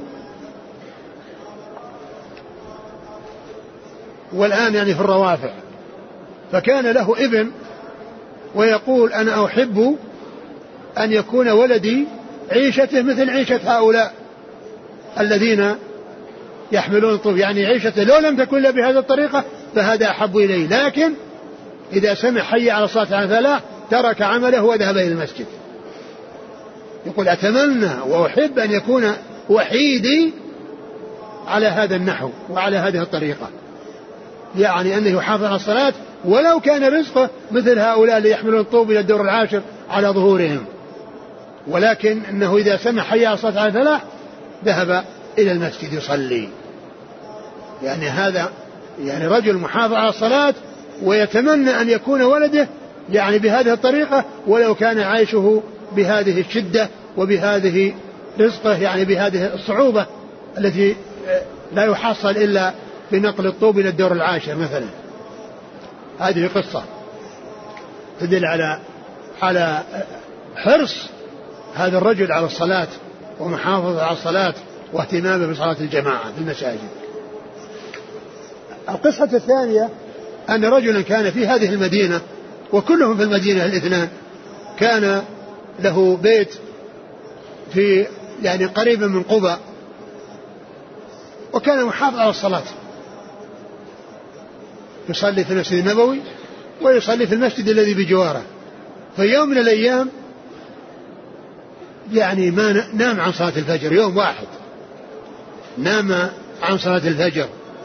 والآن يعني في الروافع. فكان له ابن ويقول أنا أحب أن يكون ولدي عيشته مثل عيشة هؤلاء الذين يحملون الطوب، يعني عيشته لو لم تكن له بهذه الطريقة فهذا أحب إليه. لكن إذا سمع حي على الصلاة على الفلاح ترك عمله وذهب إلى المسجد. يقول أتمنى وأحب أن يكون وحيدي على هذا النحو وعلى هذه الطريقة، يعني أنه يحافظ على الصلاة ولو كان رزقه مثل هؤلاء اللي يحملون الطوب إلى الدور العاشر على ظهورهم، ولكن أنه إذا سمع حي على الصلاة على الفلاح ذهب إلى المسجد يصلي. يعني هذا يعني رجل محافظ على الصلاة ويتمنى أن يكون ولده يعني بهذه الطريقة ولو كان عيشه بهذه الشدة وبهذه رزقه يعني بهذه الصعوبة التي لا يحصل إلا بنقل الطوب إلى الدور العاشر مثلا. هذه قصة تدل على على حرص هذا الرجل على الصلاة ومحافظة على الصلاة واهتمامه بصلاة الجماعة في المساجد. القصة الثانية أن رجلا كان في هذه المدينة وكلهم في المدينة الاثنان، كان له بيت في يعني قريبا من قبى، وكان محافظ على الصلاة، يصلي في المسجد النبوي ويصلي في المسجد الذي بجواره. في يوم من الأيام يعني ما نام عن صلاة الفجر، يوم واحد نام عن صلاة الفجر،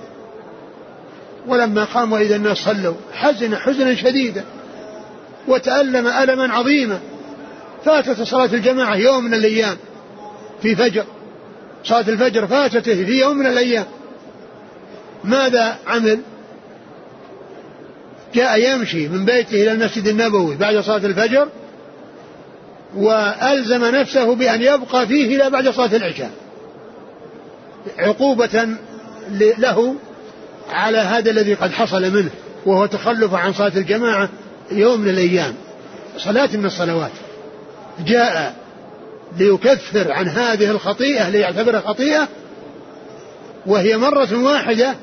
ولما قام وإذا الناس صلوا حزن حزنا شديدا وتألم ألما عظيما. فاتت صلاة الجماعة يوم من الأيام في فجر، صلاة الفجر فاتته في يوم من الأيام. ماذا عمل؟ جاء يمشي من بيته إلى المسجد النبوي بعد صلاة الفجر وألزم نفسه بأن يبقى فيه إلى بعد صلاة العشاء عقوبة له على هذا الذي قد حصل منه، وهو تخلف عن صلاة الجماعة يوم من الأيام، صلاة من الصلوات. جاء ليكفر عن هذه الخطيئة ليعتبرها خطيئة، وهي مرة واحدة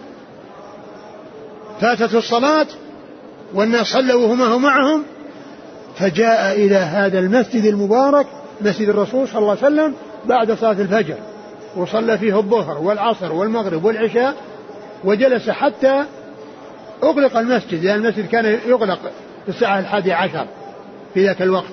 فاتت الصلاة والناس صلوا وهم معهم، فجاء إلى هذا المسجد المبارك مسجد الرسول صلى الله عليه وسلم بعد صلاة الفجر، وصلى فيه الظهر والعصر والمغرب والعشاء، وجلس حتى أغلق المسجد، لأن المسجد كان يغلق في الساعة الحادية عشر في ذاك الوقت.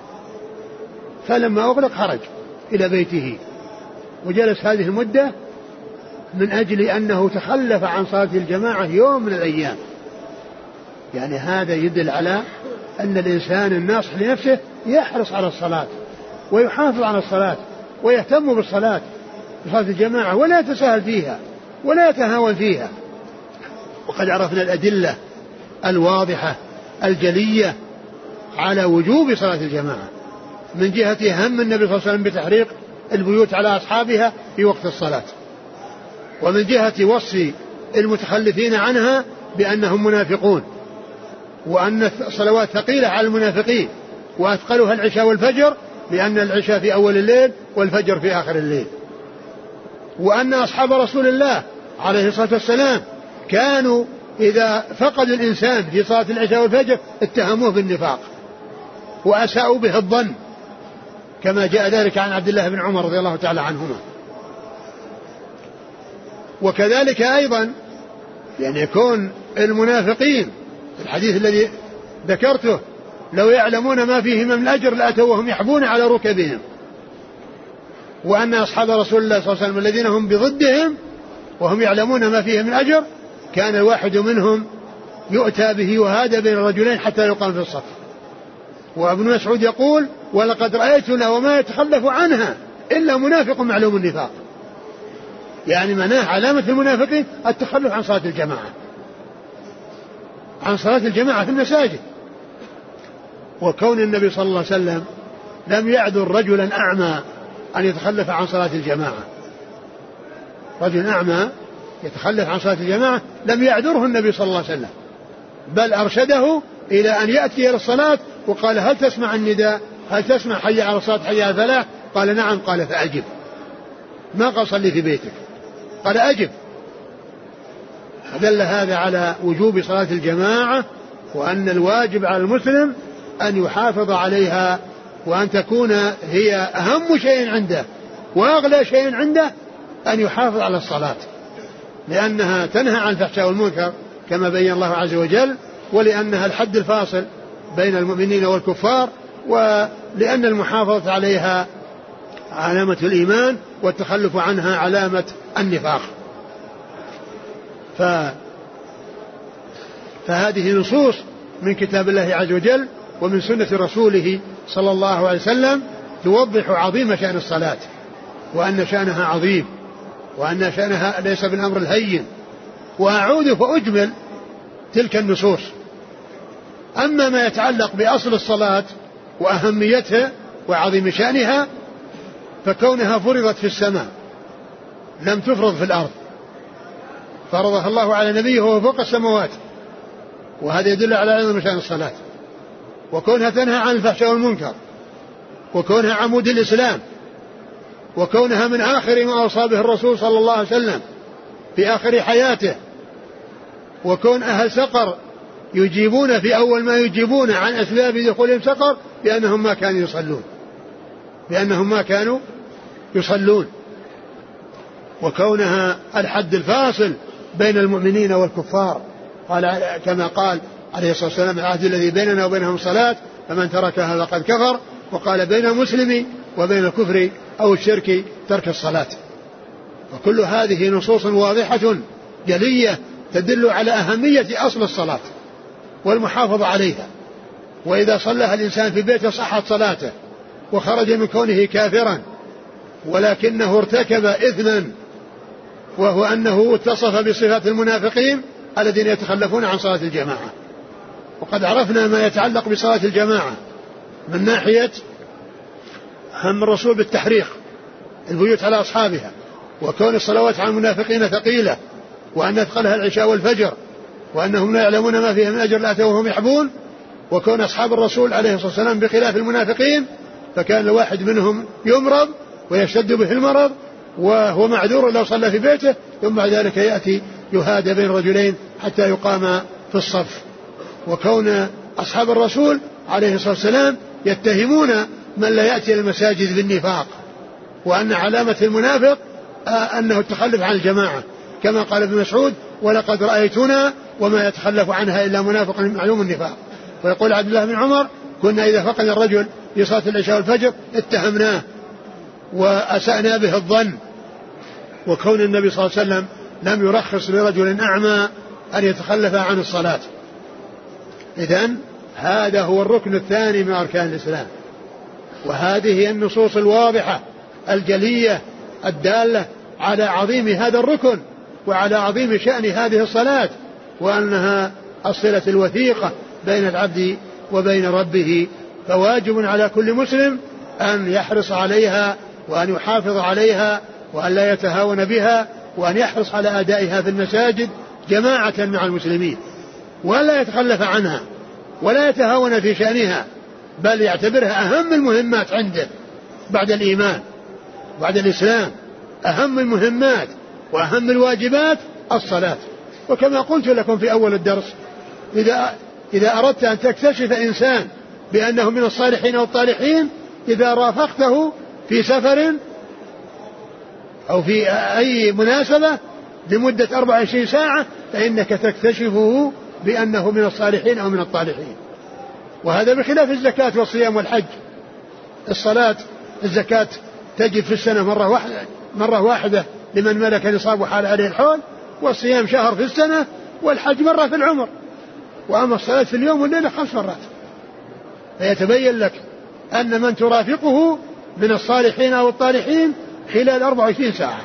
فلما أغلق خرج إلى بيته وجلس هذه المدة من أجل أنه تخلف عن صلاة الجماعة يوم من الأيام. يعني هذا يدل على أن الإنسان الناصح لنفسه يحرص على الصلاة ويحافظ على الصلاة ويهتم بالصلاة بصلاة الجماعة ولا يتساهل فيها ولا يتهاون فيها. وقد عرفنا الأدلة الواضحة الجلية على وجوب صلاة الجماعة، من جهة هم النبي صلى الله عليه وسلم بتحريق البيوت على أصحابها في وقت الصلاة، ومن جهة وصف المتخلفين عنها بأنهم منافقون، وأن الصلوات ثقيلة على المنافقين، وأثقلها العشاء والفجر، لأن العشاء في أول الليل والفجر في آخر الليل. وأن أصحاب رسول الله عليه الصلاة والسلام كانوا إذا فقدوا الإنسان في صلاة العشاء والفجر اتهموه بالنفاق وأساءوا به الظن، كما جاء ذلك عن عبد الله بن عمر رضي الله تعالى عنهما. وكذلك أيضا يعني يكون المنافقين الحديث الذي ذكرته لو يعلمون ما فيه من الأجر لأتوا وهم يحبون على ركبهم. وأن أصحاب رسول الله صلى الله عليه وسلم الذين هم بضدهم وهم يعلمون ما فيه من أجر كان الواحد منهم يؤتى به وهذا بين الرجلين حتى يقام في الصف. وابن مسعود يقول ولقد رأيتنا وما يتخلف عنها إلا منافق معلوم النفاق، يعني مناه علامة المنافقين التخلف عن صلاة الجماعة عن صلاة الجماعة في المساجد. وكون النبي صلى الله عليه وسلم لم يعذر رجلا أعمى أن يتخلف عن صلاة الجماعة، رجل أعمى يتخلف عن صلاة الجماعة لم يعذره النبي صلى الله عليه وسلم، بل أرشده إلى أن يأتي إلى الصلاة وقال هل تسمع النداء، هل تسمع حي على الصلاة حي على الفلاح؟ قال نعم. قال فأجب، ما قال صلي في بيتك، قال أجب. فدل هذا على وجوب صلاة الجماعة، وأن الواجب على المسلم أن يحافظ عليها، وأن تكون هي أهم شيء عنده وأغلى شيء عنده أن يحافظ على الصلاة، لأنها تنهى عن الفحشاء والمنكر كما بين الله عز وجل، ولأنها الحد الفاصل بين المؤمنين والكفار، ولأن المحافظة عليها علامة الإيمان والتخلف عنها علامة النفاق. ف... فهذه نصوص من كتاب الله عز وجل ومن سنة رسوله صلى الله عليه وسلم توضح عظيم شأن الصلاة، وأن شأنها عظيم، وأن شأنها ليس بالأمر الهين. وأعود فأجمل تلك النصوص. أما ما يتعلق بأصل الصلاة وأهميتها وعظيم شأنها، فكونها فرضت في السماء لم تفرض في الأرض، فرضها الله على نبيه وهو فوق السماوات، وهذا يدل على عظم شأن الصلاة، وكونها تنهى عن الفحشاء والمنكر، وكونها عمود الإسلام، وكونها من آخر ما أوصى به الرسول صلى الله عليه وسلم في آخر حياته، وكون أهل سقر يجيبون في أول ما يجيبون عن أسباب دخولهم سقر بأنهم ما كانوا يصلون بأنهم ما كانوا يصلون وكونها الحد الفاصل بين المؤمنين والكفار، قال كما قال عليه الصلاة والسلام: العهد الذي بيننا وبينهم صلاة فمن تركها فقد كفر. وقال: بين المسلم وبين الكفر أو الشرك ترك الصلاة. وكل هذه نصوص واضحة جلية تدل على أهمية أصل الصلاة والمحافظة عليها. وإذا صلىها الإنسان في بيته صحت صلاته وخرج من كونه كافرا، ولكنه ارتكب إثما، وهو أنه اتصف بصفات المنافقين الذين يتخلفون عن صلاة الجماعة. وقد عرفنا ما يتعلق بصلاة الجماعة من ناحية هم الرسول بالتحريق البيوت على أصحابها، وكون الصلوات على المنافقين ثقيلة، وأن أثقلها العشاء والفجر، وأنهم لا يعلمون ما فيها من أجر الآتوا وهم يحبون. وكون أصحاب الرسول عليه الصلاة والسلام بخلاف المنافقين، فكان الواحد منهم يمرض ويشتد به المرض وهو معذور لو صلى في بيته، ثم بعد ذلك يأتي يهادى بين رجلين حتى يقام في الصف. وكون أصحاب الرسول عليه الصلاة والسلام يتهمون من لا يأتي المساجد بالنفاق، وأن علامة المنافق أنه التخلف عن الجماعة، كما قال ابن مسعود: ولقد رأيتنا وما يتخلف عنها إلا منافق معلوم النفاق. ويقول عبد الله بن عمر: كنا إذا فقد الرجل في صلاة العشاء والفجر اتهمناه وأسأنا به الظن. وكون النبي صلى الله عليه وسلم لم يرخص لرجل أعمى أن يتخلف عن الصلاة. إذن هذا هو الركن الثاني من أركان الإسلام، وهذه هي النصوص الواضحة الجلية الدالة على عظيم هذا الركن وعلى عظيم شأن هذه الصلاة، وأنها الصلة الوثيقة بين العبد وبين ربه. فواجب على كل مسلم أن يحرص عليها وأن يحافظ عليها وأن لا يتهاون بها، وأن يحرص على أدائها في المساجد جماعة مع المسلمين، ولا يتخلف عنها ولا يتهاون في شأنها، بل يعتبرها أهم المهمات عنده بعد الإيمان بعد الإسلام. أهم المهمات وأهم الواجبات الصلاة. وكما قلت لكم في أول الدرس، إذا, إذا أردت أن تكتشف إنسان بأنه من الصالحين والطالحين، إذا رافقته في سفر أو في أي مناسبة لمدة أربع وعشرين ساعة، فإنك تكتشفه بأنه من الصالحين أو من الطالحين. وهذا بخلاف الزكاة والصيام والحج. الصلاة الزكاة تجب في السنة مرة واحدة, مرة واحدة لمن ملك نصاب وحال عليه الحول، والصيام شهر في السنة، والحج مرة في العمر. وأما الصلاة في اليوم والليلة خمس مرات. فيتبين لك أن من ترافقه من الصالحين أو الطالحين خلال أربع وعشرين ساعة،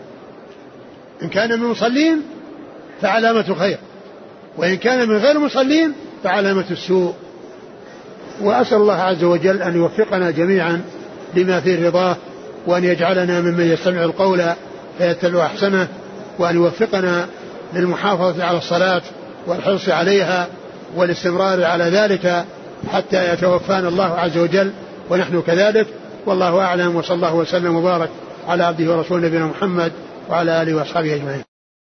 إن كان من المصلين فعلامة خير، وإن كان من غير المصلين فعلامة السوء. وأسأل الله عز وجل أن يوفقنا جميعا لما فيه رضاه، وأن يجعلنا ممن يستمع القول فيتبع أحسنه، وأن يوفقنا للمحافظة على الصلاة والحرص عليها والاستمرار على ذلك حتى يتوفانا الله عز وجل ونحن كذلك. والله أعلم، وصلى الله وسلم وبارك على عبده ورسوله نبينا محمد وعلى آله وأصحابه أجمعين.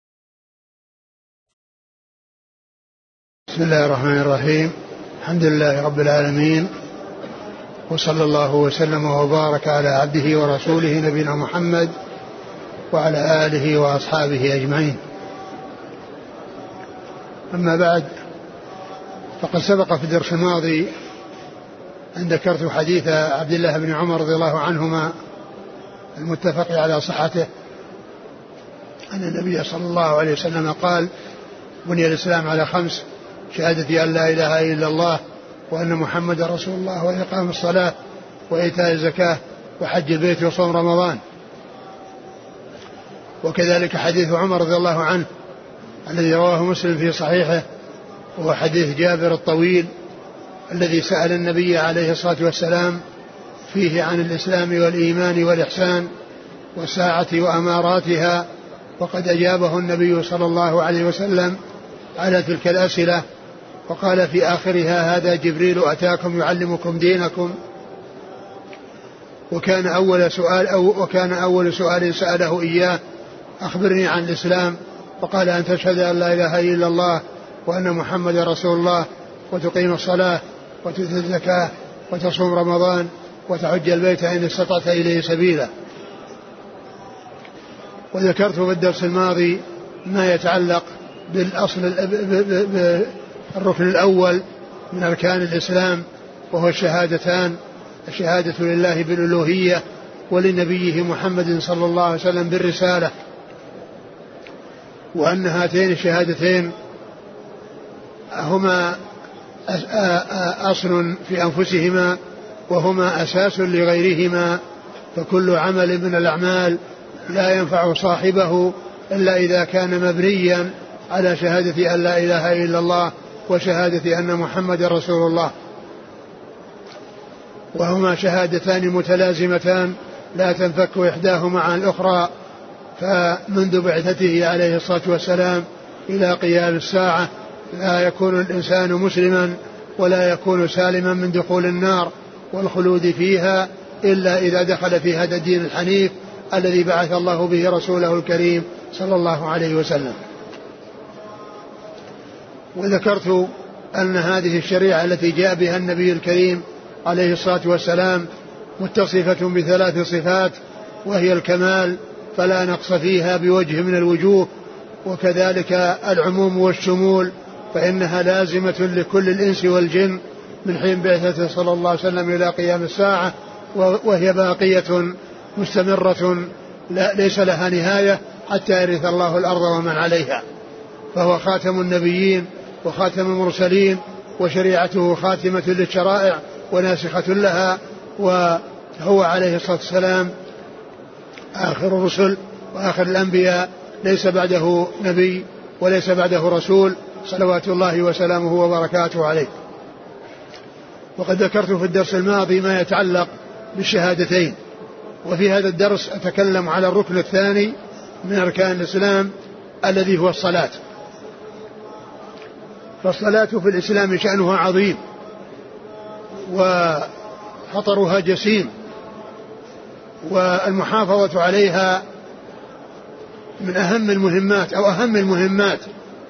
بسم الله الرحمن الرحيم. الحمد لله رب العالمين، وصلى الله وسلم وبارك على عبده ورسوله نبينا محمد وعلى آله وأصحابه أجمعين. أما بعد، فقد سبق في الدرس الماضي أن ذكرت حديث عبد الله بن عمر رضي الله عنهما المتفق على صحته أن النبي صلى الله عليه وسلم قال: بني الإسلام على خمس: شهادة أن لا إله إلا الله وأن محمد رسول الله وإقام الصلاة وإيتاء الزكاة وحج البيت وصوم رمضان. وكذلك حديث عمر رضي الله عنه الذي رواه مسلم في صحيحه، وهو حديث جابر الطويل الذي سأل النبي عليه الصلاة والسلام فيه عن الإسلام والإيمان والإحسان والساعة وأماراتها، وقد أجابه النبي صلى الله عليه وسلم على تلك الأسئلة، وقال في آخرها: هذا جبريل أتاكم يعلمكم دينكم. وكان أول سؤال أو وكان أول سؤال سأله إياه: أخبرني عن الإسلام. فقال: أن تشهد أن لا إله إلا الله وأن محمد رسول الله وتقيم الصلاة وتؤتي الزكاة وتصوم رمضان وتحج البيت إن استطعت إليه سبيلا. وذكرت في الدرس الماضي ما يتعلق بالأصل بالركن الأول من أركان الإسلام، وهو الشهادتان: الشهادة لله بالألوهية ولنبيه محمد صلى الله عليه وسلم بالرسالة، وأن هاتين الشهادتين هما أصل في أنفسهما وهما أساس لغيرهما، فكل عمل من الأعمال لا ينفع صاحبه إلا إذا كان مبنيا على شهادة أن لا إله إلا الله وشهادة أن محمد رسول الله، وهما شهادتان متلازمتان لا تنفك إحداهما عن الأخرى. فمنذ بعثته عليه الصلاة والسلام إلى قيام الساعة لا يكون الإنسان مسلما ولا يكون سالما من دخول النار والخلود فيها إلا إذا دخل في هذا الدين الحنيف الذي بعث الله به رسوله الكريم صلى الله عليه وسلم. وذكرت أن هذه الشريعة التي جاء بها النبي الكريم عليه الصلاة والسلام متصفة بثلاث صفات، وهي الكمال فلا نقص فيها بوجه من الوجوه، وكذلك العموم والشمول، فإنها لازمة لكل الإنس والجن من حين بعثته صلى الله عليه وسلم إلى قيام الساعة، وهي باقية مستمرة لا ليس لها نهاية حتى يرث الله الأرض ومن عليها. فهو خاتم النبيين وخاتم المرسلين، وشريعته خاتمة للشرائع وناسخة لها، وهو عليه الصلاة والسلام آخر الرسل وآخر الأنبياء، ليس بعده نبي وليس بعده رسول صلوات الله وسلامه وبركاته عليه. وقد ذكرت في الدرس الماضي ما يتعلق بالشهادتين، وفي هذا الدرس أتكلم على الركن الثاني من أركان الإسلام الذي هو الصلاة. فالصلاة في الإسلام شأنها عظيم وخطرها جسيم، والمحافظة عليها من أهم المهمات أو أهم المهمات.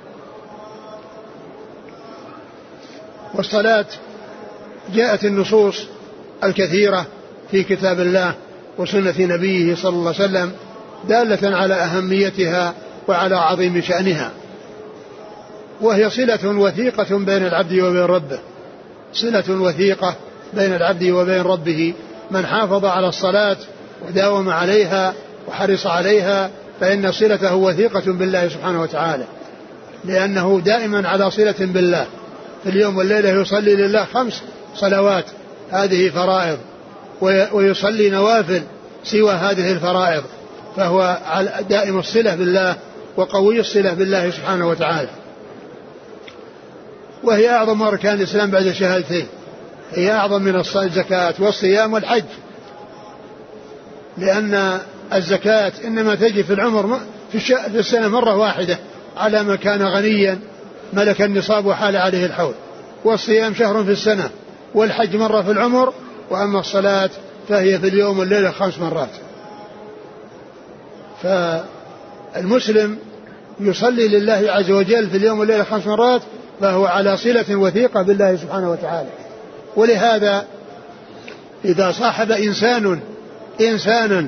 والصلاة جاءت النصوص الكثيرة في كتاب الله وسنة نبيه صلى الله عليه وسلم دالة على أهميتها وعلى عظيم شأنها، وهي صلة وثيقة بين العبد وبين ربه، صلة وثيقة بين العبد وبين ربه. من حافظ على الصلاة وداوم عليها وحرص عليها فإن صلته وثيقة بالله سبحانه وتعالى، لأنه دائما على صلة بالله. في اليوم والليلة يصلي لله خمس صلوات، هذه فرائض، ويصلي نوافل سوى هذه الفرائض، فهو دائم الصلة بالله وقوي الصلة بالله سبحانه وتعالى. وهي أعظم أركان الإسلام بعد الشهادتين، هي أعظم من الزكاة والصيام والحج، لأن الزكاة إنما تجي في العمر في السنة مرة واحدة على من كان غنيا ملك النصاب وحال عليه الحول، والصيام شهر في السنة، والحج مرة في العمر، وأما الصلاة فهي في اليوم والليلة خمس مرات. فالمسلم يصلي لله عز وجل في اليوم والليلة خمس مرات، فهو على صلة وثيقة بالله سبحانه وتعالى. ولهذا إذا صاحب إنسان إنسانا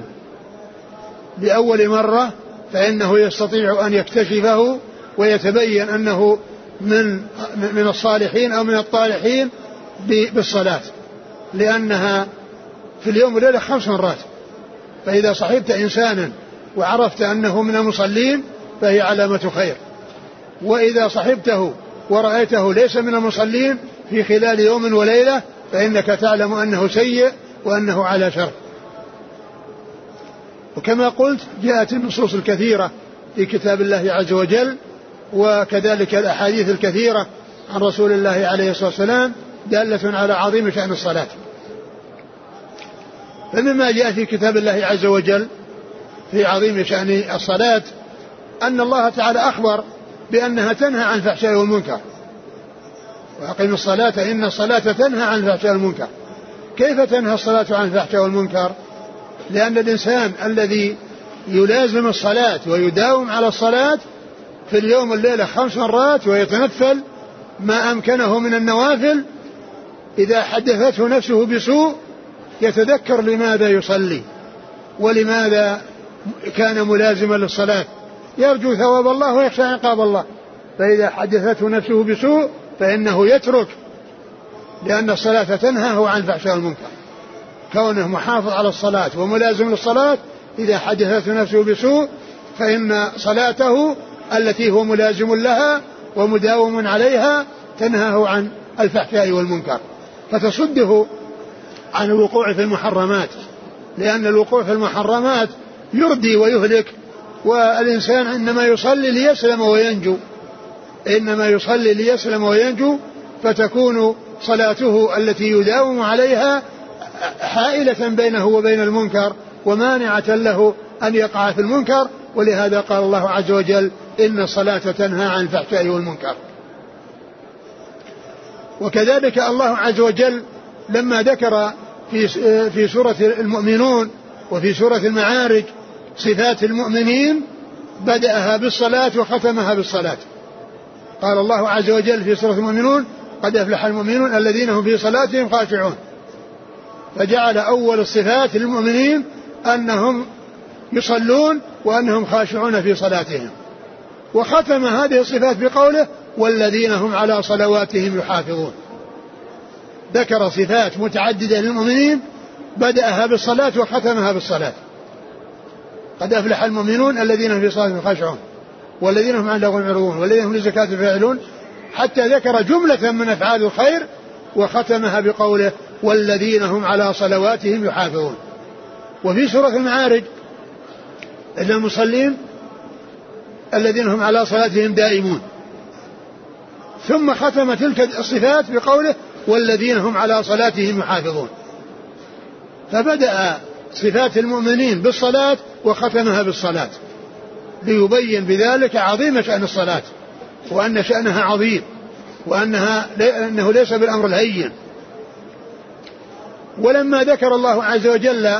لأول مرة فإنه يستطيع أن يكتشفه ويتبين أنه من من الصالحين أو من الطالحين بالصلاة، لأنها في اليوم والليلة خمس مرات. فإذا صحبت إنسانا وعرفت أنه من المصلين فهي علامة خير، وإذا صحبته ورأيته ليس من المصلين في خلال يوم وليلة فإنك تعلم أنه سيء وأنه على شر. وكما قلت جاءت النصوص الكثيرة في كتاب الله عز وجل، وكذلك الأحاديث الكثيرة عن رسول الله عليه الصلاة والسلام دالة على عظيم شأن الصلاة. فمما جاء في كتاب الله عز وجل في عظيم شأن الصلاة أن الله تعالى أخبر بأنها تنهى عن الفحشاء والمنكر، وأقم الصلاة إن الصلاة تنهى عن الفحشاء والمنكر. كيف تنهى الصلاة عن الفحشاء والمنكر؟ لأن الإنسان الذي يلازم الصلاة ويداوم على الصلاة في اليوم والليلة خمس مرات ويتنفل ما أمكنه من النوافل، إذا حدثته نفسه بسوء يتذكر لماذا يصلي ولماذا كان ملازما للصلاة، يرجو ثواب الله ويخشى عقاب الله. فإذا حدثته نفسه بسوء فإنه يترك، لأن الصلاة تنهاه عن الفحشاء والمنكر. كونه محافظ على الصلاة وملازم للصلاة إذا حدثته نفسه بسوء فإن صلاته التي هو ملازم لها ومداوم عليها تنهاه عن الفحشاء والمنكر، فتصده عن الوقوع في المحرمات، لأن الوقوع في المحرمات يردي ويهلك. والإنسان إنما يصلي ليسلم وينجو، إنما يصلي ليسلم وينجو، فتكون صلاته التي يداوم عليها حائلة بينه وبين المنكر ومانعة له أن يقع في المنكر. ولهذا قال الله عز وجل إن الصلاة تنهى عن الفحشاء والمنكر. وكذلك الله عز وجل لما ذكر في في سورة المؤمنون وفي سورة المعارج صفات المؤمنين بدأها بالصلاة وختمها بالصلاة. قال الله عز وجل في سورة المؤمنون قد أفلح المؤمنون الذين هم في صلاتهم خاشعون، فجعل أول الصفات للمؤمنين أنهم يصلون وأنهم خاشعون في صلاتهم، وختم هذه الصفات بقوله والذين هم على صلواتهم يحافظون. ذكر صفات متعددة للمؤمنين بدأها بالصلاة وختمها بالصلاة. قد أفلح المؤمنون الذين هم في صلاتهم خاشعون والذين هم عن اللغو معرضون والذين هم للزكاة فاعلون، حتى ذكر جملة من أفعال الخير وختمها بقوله والذين هم على صلواتهم يحافظون. وفي سورة المعارج إلا المصلين الذين هم على صلاتهم دائمون، ثم ختم تلك الصفات بقوله والذين هم على صلاتهم يحافظون. فبدأ صفات المؤمنين بالصلاة وختمها بالصلاة ليبين بذلك عظيم شأن الصلاة وأن شأنها عظيم وأنها أنه ليس بالأمر الهين. ولما ذكر الله عز وجل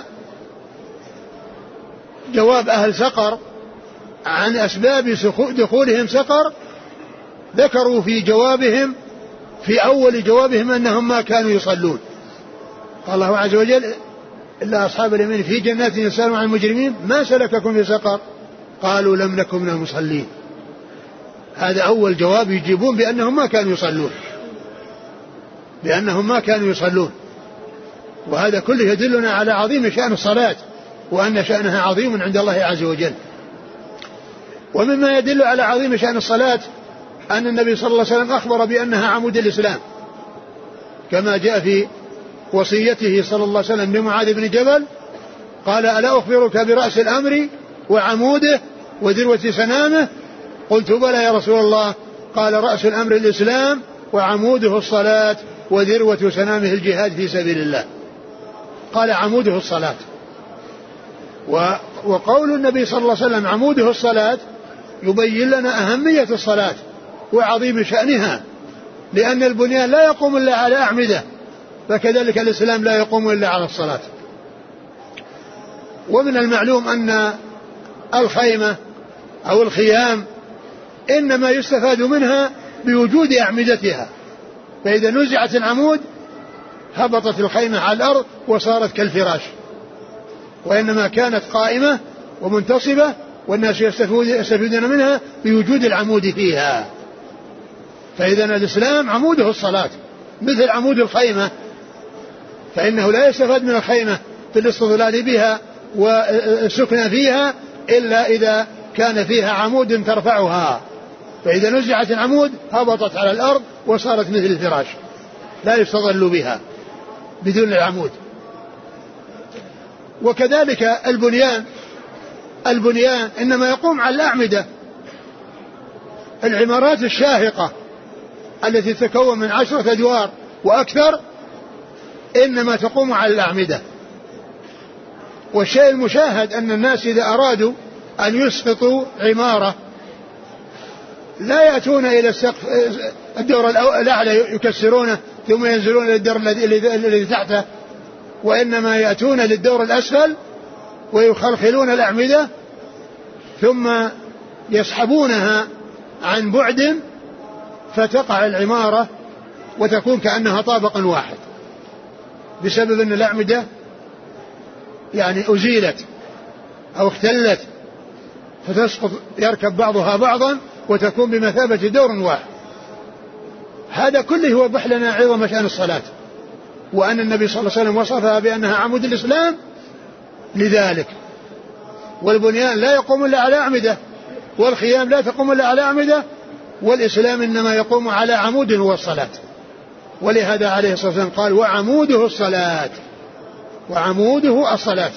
جواب أهل سقر عن أسباب دخولهم سقر ذكروا في جوابهم في أول جوابهم أنهم ما كانوا يصلون. قال الله عز وجل إلا أصحاب اليمين في جنات يسألون عن المجرمين ما سلككم في سقر قالوا لم نكن من المصلين. هذا أول جواب يجيبون بأنهم ما كانوا يصلون بأنهم ما كانوا يصلون وهذا كله يدلنا على عظيم شأن الصلاة وأن شأنها عظيم عند الله عز وجل. ومما يدل على عظيم شأن الصلاة أن النبي صلى الله عليه وسلم أخبر بأنها عمود الإسلام، كما جاء في وصيته صلى الله عليه وسلم لمعاذ بن جبل قال ألا أخبرك برأس الأمر وعموده وذروة سنامه؟ قلت بلى يا رسول الله. قال رأس الأمر الإسلام وعموده الصلاة وذروة سنامه الجهاد في سبيل الله. قال عموده الصلاة. وقول النبي صلى الله عليه وسلم عموده الصلاة يبين لنا أهمية الصلاة وعظيم شأنها، لأن البنيان لا يقوم إلا على أعمدة، فكذلك الإسلام لا يقوم إلا على الصلاة. ومن المعلوم أن الخيمة أو الخيام إنما يستفاد منها بوجود أعمدتها، فإذا نزعت العمود هبطت الخيمة على الأرض وصارت كالفراش، وإنما كانت قائمة ومنتصبة والناس يستفيدون منها بوجود العمود فيها. فإذا الإسلام عموده الصلاة مثل عمود الخيمة، فإنه لا يستفاد من الخيمة في الاستظلال بها والسكن فيها إلا إذا كان فيها عمود ترفعها، فإذا نزعت العمود هبطت على الأرض وصارت مثل الفراش لا يستظل بها بدون العمود. وكذلك البنيان البنيان إنما يقوم على الأعمدة. العمارات الشاهقة التي تتكون من عشرة أدوار وأكثر إنما تقوم على الأعمدة. والشيء المشاهد أن الناس إذا أرادوا أن يسقطوا عمارة لا يأتون إلى السقف الدور الأعلى يكسرونه ثم ينزلون إلى الدور الذي تحته، وإنما يأتون للدور الأسفل ويخلخلون الأعمدة ثم يسحبونها عن بعد فتقع العمارة وتكون كأنها طابقا واحد، بسبب أن الأعمدة يعني أزيلت أو اختلت فتسقط يركب بعضها بعضا وتكون بمثابة دور واحد. هذا كله يوضح لنا عظم شأن الصلاة، وأن النبي صلى الله عليه وسلم وصفها بأنها عمود الإسلام لذلك. والبنيان لا يقوم إلا على أعمدة، والخيام لا تقوم إلا على أعمدة، والإسلام إنما يقوم على عمود هو الصلاة. ولهذا عليه الصلاة والسلام قال وعموده الصلاة، وعموده الصلاة.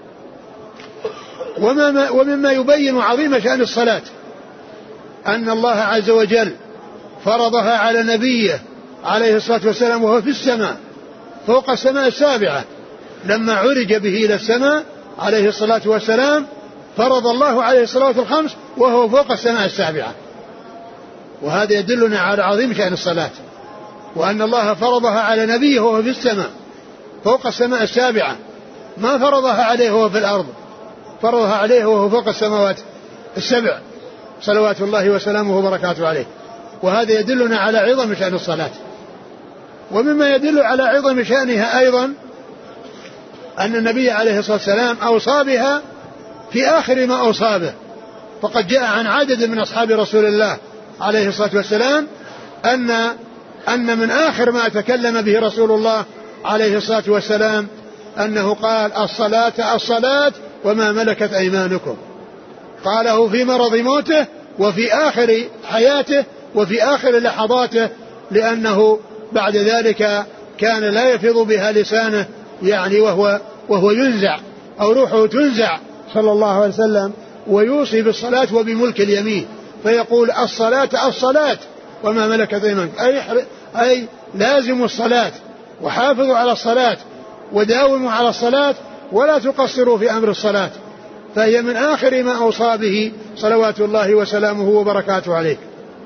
وما ومما يبين عظيم شأن الصلاة أن الله عز وجل فرضها على نبيه عليه الصلاة والسلام وهو في السماء فوق السماء السابعة. لما عرج به إلى السماء عليه الصلاة والسلام فرض الله عليه الصلوات الخمس وهو فوق السماء السابعة، وهذا يدلنا على عظيم شأن الصلاة، وأن الله فرضها على نبيه وهو في السماء فوق السماء السابعة، ما فرضها عليه وهو في الأرض، فرضها عليه وهو فوق السماوات السبع صلوات الله وسلامه وبركاته عليه. وهذا يدلنا على عظم شأن الصلاة. ومما يدل على عظم شأنها أيضا أن النبي عليه الصلاة والسلام أوصى بها في آخر ما أوصى به، فقد جاء عن عدد من أصحاب رسول الله عليه الصلاة والسلام أن أن من آخر ما تكلم به رسول الله عليه الصلاة والسلام أنه قال الصلاة الصلاة وما ملكت أيمانكم، قاله في مرض موته وفي آخر حياته وفي آخر لحظاته، لأنه بعد ذلك كان لا يفيض بها لسانه يعني وهو, وهو ينزع أو روحه تنزع صلى الله عليه وسلم، ويوصي بالصلاة وبملك اليمين فيقول الصلاة الصلاة وما ملكت أيمانكم، أي, أي لازموا الصلاة وحافظوا على الصلاة وداوموا على الصلاة ولا تقصروا في أمر الصلاة، فهي من آخر ما أوصى به صلوات الله وسلامه وبركاته عليه.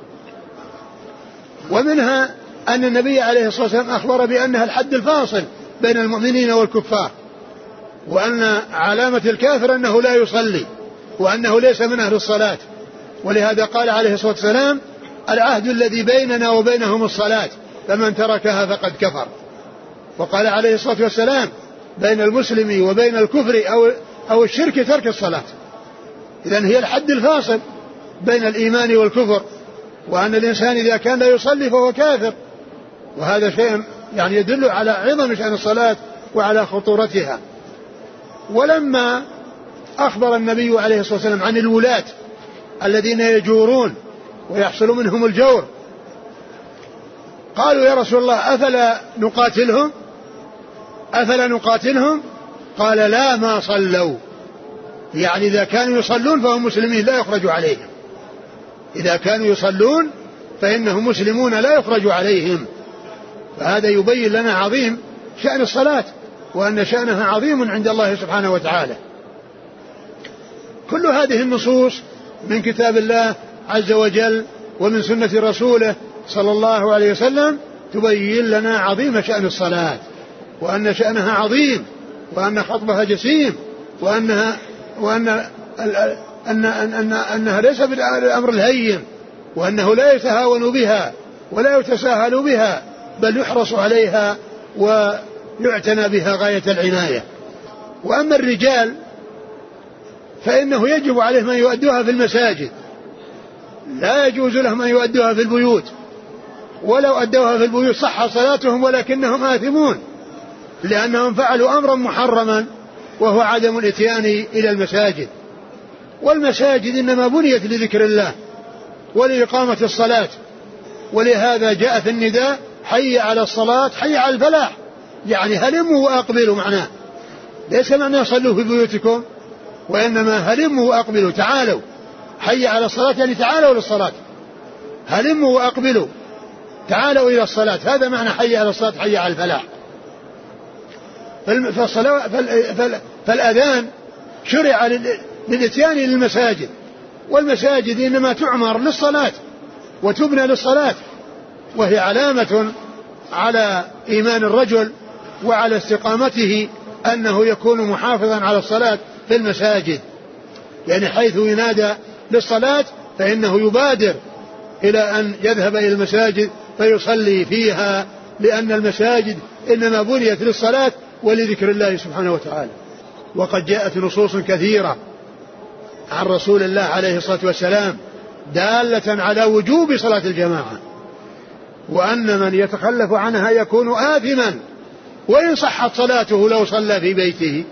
ومنها أن النبي عليه الصلاة والسلام أخبر بأنها الحد الفاصل بين المؤمنين والكفار، وأن علامة الكافر أنه لا يصلي وأنه ليس من أهل الصلاة، ولهذا قال عليه الصلاة والسلام العهد الذي بيننا وبينهم الصلاة فمن تركها فقد كفر. وقال عليه الصلاة والسلام بين المسلم وبين الكفر أو, أو الشرك ترك الصلاة. إذن هي الحد الفاصل بين الإيمان والكفر، وأن الإنسان إذا كان لا يصلي فهو كافر، وهذا شيء يعني يدل على عظم شأن الصلاة وعلى خطورتها. ولما أخبر النبي عليه الصلاة والسلام عن الولاة الذين يجورون ويحصل منهم الجور قالوا يا رسول الله أفلا نقاتلهم أفلا نقاتلهم قال لا ما صلوا، يعني إذا كانوا يصلون فهم مسلمين لا يخرج عليهم، إذا كانوا يصلون فإنهم مسلمون لا يخرج عليهم. فهذا يبين لنا عظيم شأن الصلاة وأن شأنها عظيم عند الله سبحانه وتعالى. كل هذه النصوص من كتاب الله عز وجل ومن سنة رسوله صلى الله عليه وسلم تبين لنا عظيم شأن الصلاة، وأن شأنها عظيم، وأن خطبها جسيم، وأنها وأن أن أن أنها ليس بالأمر الهين، وأنه لا يتهاون بها ولا يتساهل بها، بل يحرص عليها ويعتنى بها غاية العناية. وأما الرجال فإنه يجب عليهم أن يؤدوها في المساجد، لا يجوز لهم أن يؤدوها في البيوت، ولو أدوها في البيوت صح صلاتهم ولكنهم آثمون، لأنهم فعلوا أمرا محرما وهو عدم الإتيان إلى المساجد. والمساجد إنما بنيت لذكر الله ولإقامة الصلاة، ولهذا جاء في النداء حي على الصلاة حي على الفلاح، يعني هلموا وأقبلوا معناه، ليس معناه صلوا في بيوتكم، وإنما هلموا وأقبلوا، تعالوا حي على الصلاة يعني تعالوا للصلاة، هلموا وأقبلوا تعالوا إلى الصلاة، هذا معنى حي على الصلاة حي على الفلاح. فالصلاة فالأذان شرع للإتيان للمساجد، والمساجد إنما تعمر للصلاة وتبنى للصلاة، وهي علامة على إيمان الرجل وعلى استقامته أنه يكون محافظا على الصلاة في المساجد، يعني حيث ينادى للصلاة فإنه يبادر إلى أن يذهب إلى المساجد فيصلي فيها، لأن المساجد إنما بنيت للصلاة ولذكر الله سبحانه وتعالى. وقد جاءت نصوص كثيرة عن رسول الله عليه الصلاة والسلام دالة على وجوب صلاة الجماعة، وأن من يتخلف عنها يكون آثما، وإن صحت صلاته لو صلى في بيته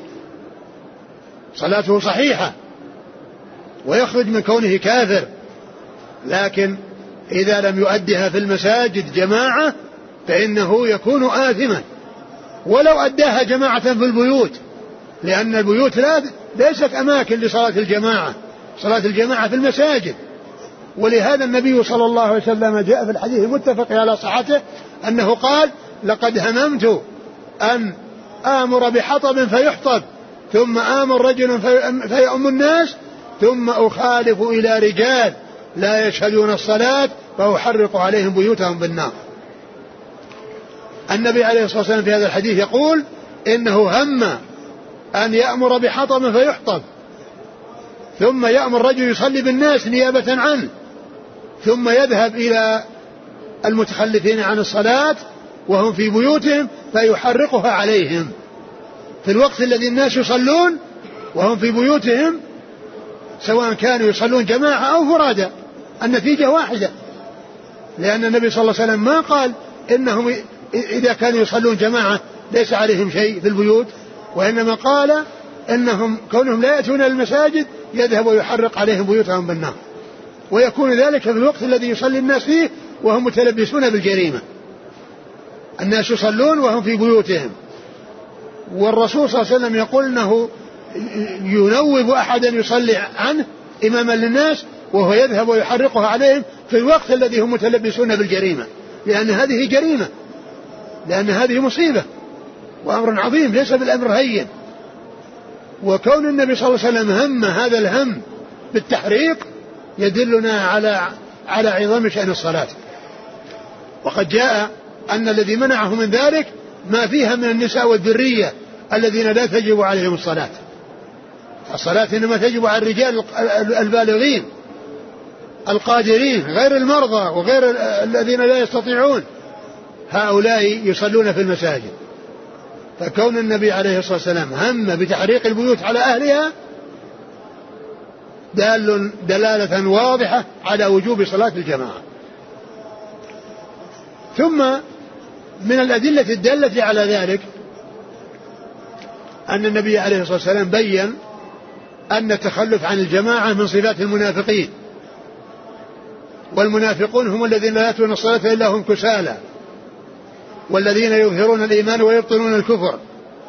صلاته صحيحة ويخرج من كونه كافر، لكن إذا لم يؤدها في المساجد جماعة فإنه يكون آثما، ولو أداها جماعة في البيوت، لأن البيوت لا ليست أماكن لصلاة الجماعة، صلاة الجماعة في المساجد. ولهذا النبي صلى الله عليه وسلم جاء في الحديث المتفق على صحته أنه قال لقد هممت أن آمر بحطب فيحطب ثم آمر رجل فيؤم الناس ثم أخالف إلى رجال لا يشهدون الصلاة فأحرق عليهم بيوتهم بالنار. النبي عليه الصلاة والسلام في هذا الحديث يقول إنه هم أن يأمر بحطب فيحطب ثم يأمر رجل يصلي بالناس نيابة عنه ثم يذهب إلى المتخلفين عن الصلاة وهم في بيوتهم فيحرقها عليهم في الوقت الذي الناس يصلون وهم في بيوتهم، سواء كانوا يصلون جماعة أو فرادى، النتيجة واحدة، لأن النبي صلى الله عليه وسلم ما قال إنهم إذا كانوا يصلون جماعة ليس عليهم شيء في البيوت، وإنما قال إنهم كونهم لا يأتون المساجد يذهب ويحرق عليهم بيوتهم بالنار، ويكون ذلك في الوقت الذي يصلي الناس فيه وهم متلبسون بالجريمة، الناس يصلون وهم في بيوتهم، والرسول صلى الله عليه وسلم يقول إنه ينوب أحدا يصلي عنه إماما للناس وهو يذهب ويحرقها عليهم في الوقت الذي هم متلبسون بالجريمة، لأن هذه جريمة، لأن هذه مصيبة وأمر عظيم ليس بالأمر هين. وكون النبي صلى الله عليه وسلم هم هذا الهم بالتحريق يدلنا على على عظم شأن الصلاة. وقد جاء أن الذي منعه من ذلك ما فيها من النساء والذرية الذين لا تجب عليهم الصلاة، الصلاة إنما تجب على الرجال البالغين القادرين غير المرضى وغير الذين لا يستطيعون، هؤلاء يصلون في المساجد. فكون النبي عليه الصلاة والسلام هم بتحريق البيوت على أهلها دال دلالة واضحة على وجوب صلاة الجماعة. ثم من الأدلة الدالة على ذلك أن النبي عليه الصلاة والسلام بيّن أن التخلف عن الجماعة من صفات المنافقين، والمنافقون هم الذين لا يأتون الصلاة إلا هم كسالى، والذين يظهرون الإيمان ويبطنون الكفر،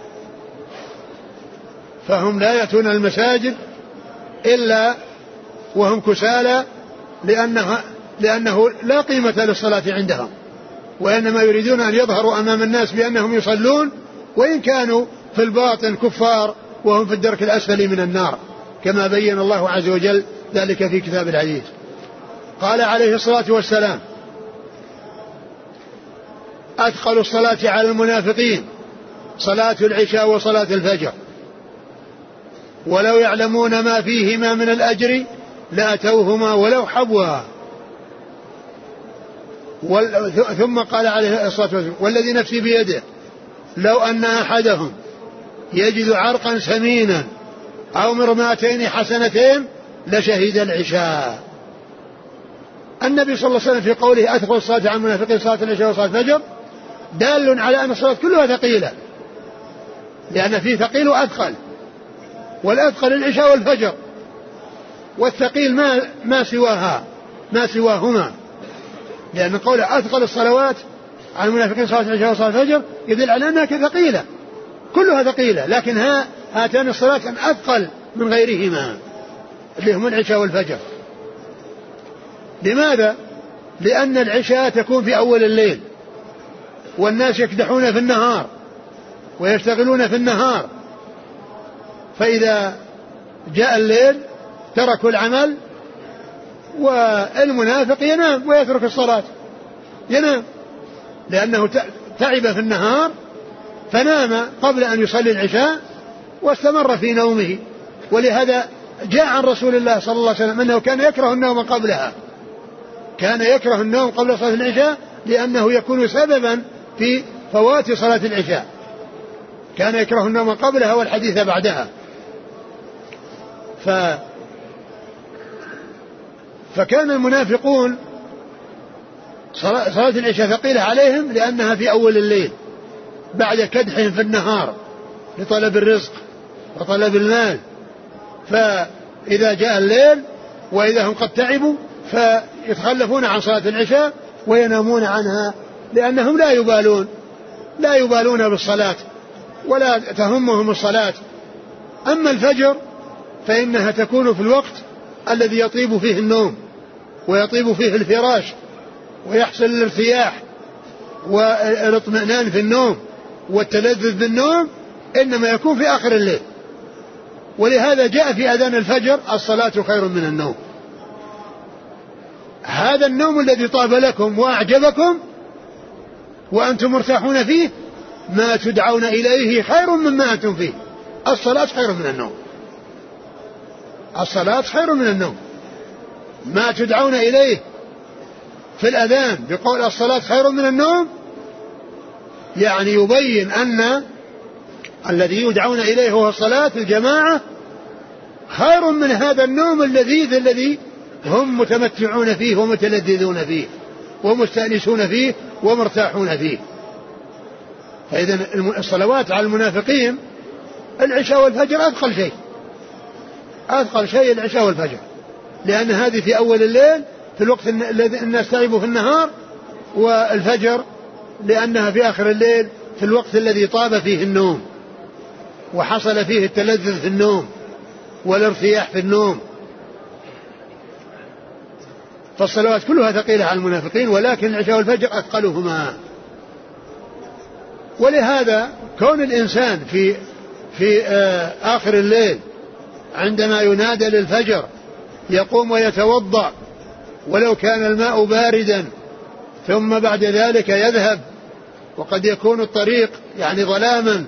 فهم لا يأتون المساجد إلا وهم كسالى لأنه, لأنه لا قيمة للصلاة عندهم، وإنما يريدون أن يظهروا أمام الناس بأنهم يصلون وإن كانوا في الباطن كفار وهم في الدرك الأسفل من النار، كما بين الله عز وجل ذلك في كتاب العزيز. قال عليه الصلاة والسلام أثقل الصلاة على المنافقين صلاة العشاء وصلاة الفجر، ولو يعلمون ما فيهما من الأجر لأتوهما ولو حبوا. ثم قال عليه الصلاة والسلام والذي نفسي بيده لو أن أحدهم يجد عرقا سمينا أو مرماتين حسنتين لشهد العشاء. النبي صلى الله عليه وسلم في قوله أثقل الصلاة على المنافقين صلاة العشاء وصلاة الفجر دال على أن الصلاة كلها ثقيلة، لأن فيه ثقيل وأثقل، والأثقل العشاء والفجر، والثقيل ما ما سواها ما سواهما، لأن قوله أثقل الصلوات على المنافقين صلاة العشاء وصلاة الفجر يدل على أنها ثقيلة، كلها ثقيلة، لكن ها هاتان الصلاتان أثقل من غيرهما اللي هم العشاء والفجر. لماذا؟ لأن العشاء تكون في أول الليل، والناس يكدحون في النهار ويشتغلون في النهار، فإذا جاء الليل تركوا العمل، والمنافق ينام ويترك الصلاة، ينام لأنه تعب في النهار فنام قبل أن يصلي العشاء واستمر في نومه. ولهذا جاء عن رسول الله صلى الله عليه وسلم أنه كان يكره النوم قبلها، كان يكره النوم قبل صلاة العشاء لأنه يكون سببا في فوات صلاة العشاء، كان يكره النوم قبلها والحديث بعدها. ف فكان المنافقون صلاة العشاء ثقيلة عليهم لأنها في أول الليل بعد كدحهم في النهار لطلب الرزق وطلب المال، فإذا جاء الليل وإذا هم قد تعبوا فيتخلفون عن صلاة العشاء وينامون عنها، لأنهم لا يبالون لا يبالون بالصلاة ولا تهمهم الصلاة. أما الفجر فإنها تكون في الوقت الذي يطيب فيه النوم ويطيب فيه الفراش ويحصل الارتياح والاطمئنان في النوم والتلذذ بالنوم، إنما يكون في آخر الليل. ولهذا جاء في أذان الفجر الصلاة خير من النوم. هذا النوم الذي طاب لكم وأعجبكم وأنتم مرتاحون فيه ما تدعون إليه خير مما أنتم فيه. الصلاة خير من النوم، الصلاة خير من النوم. ما تدعون إليه في الأذان بقول الصلاة خير من النوم يعني يبين أن الذي يدعون إليه هو الصلاة الجماعة خير من هذا النوم اللذيذ الذي هم متمتعون فيه ومتلذذون فيه ومستأنسون فيه ومرتاحون فيه. فإذا الصلوات على المنافقين العشاء والفجر أثقل شيء، أثقل شيء العشاء والفجر، لأن هذه في أول الليل في الوقت الذي الناس تعبوا في النهار، والفجر لأنها في آخر الليل في الوقت الذي طاب فيه النوم وحصل فيه التلذذ في النوم والارتياح في النوم. فالصلوات كلها ثقيلة على المنافقين، ولكن العشاء والفجر أثقلهما. ولهذا كون الإنسان في في آخر الليل عندما ينادى للفجر يقوم ويتوضأ ولو كان الماء باردا، ثم بعد ذلك يذهب وقد يكون الطريق يعني ظلاما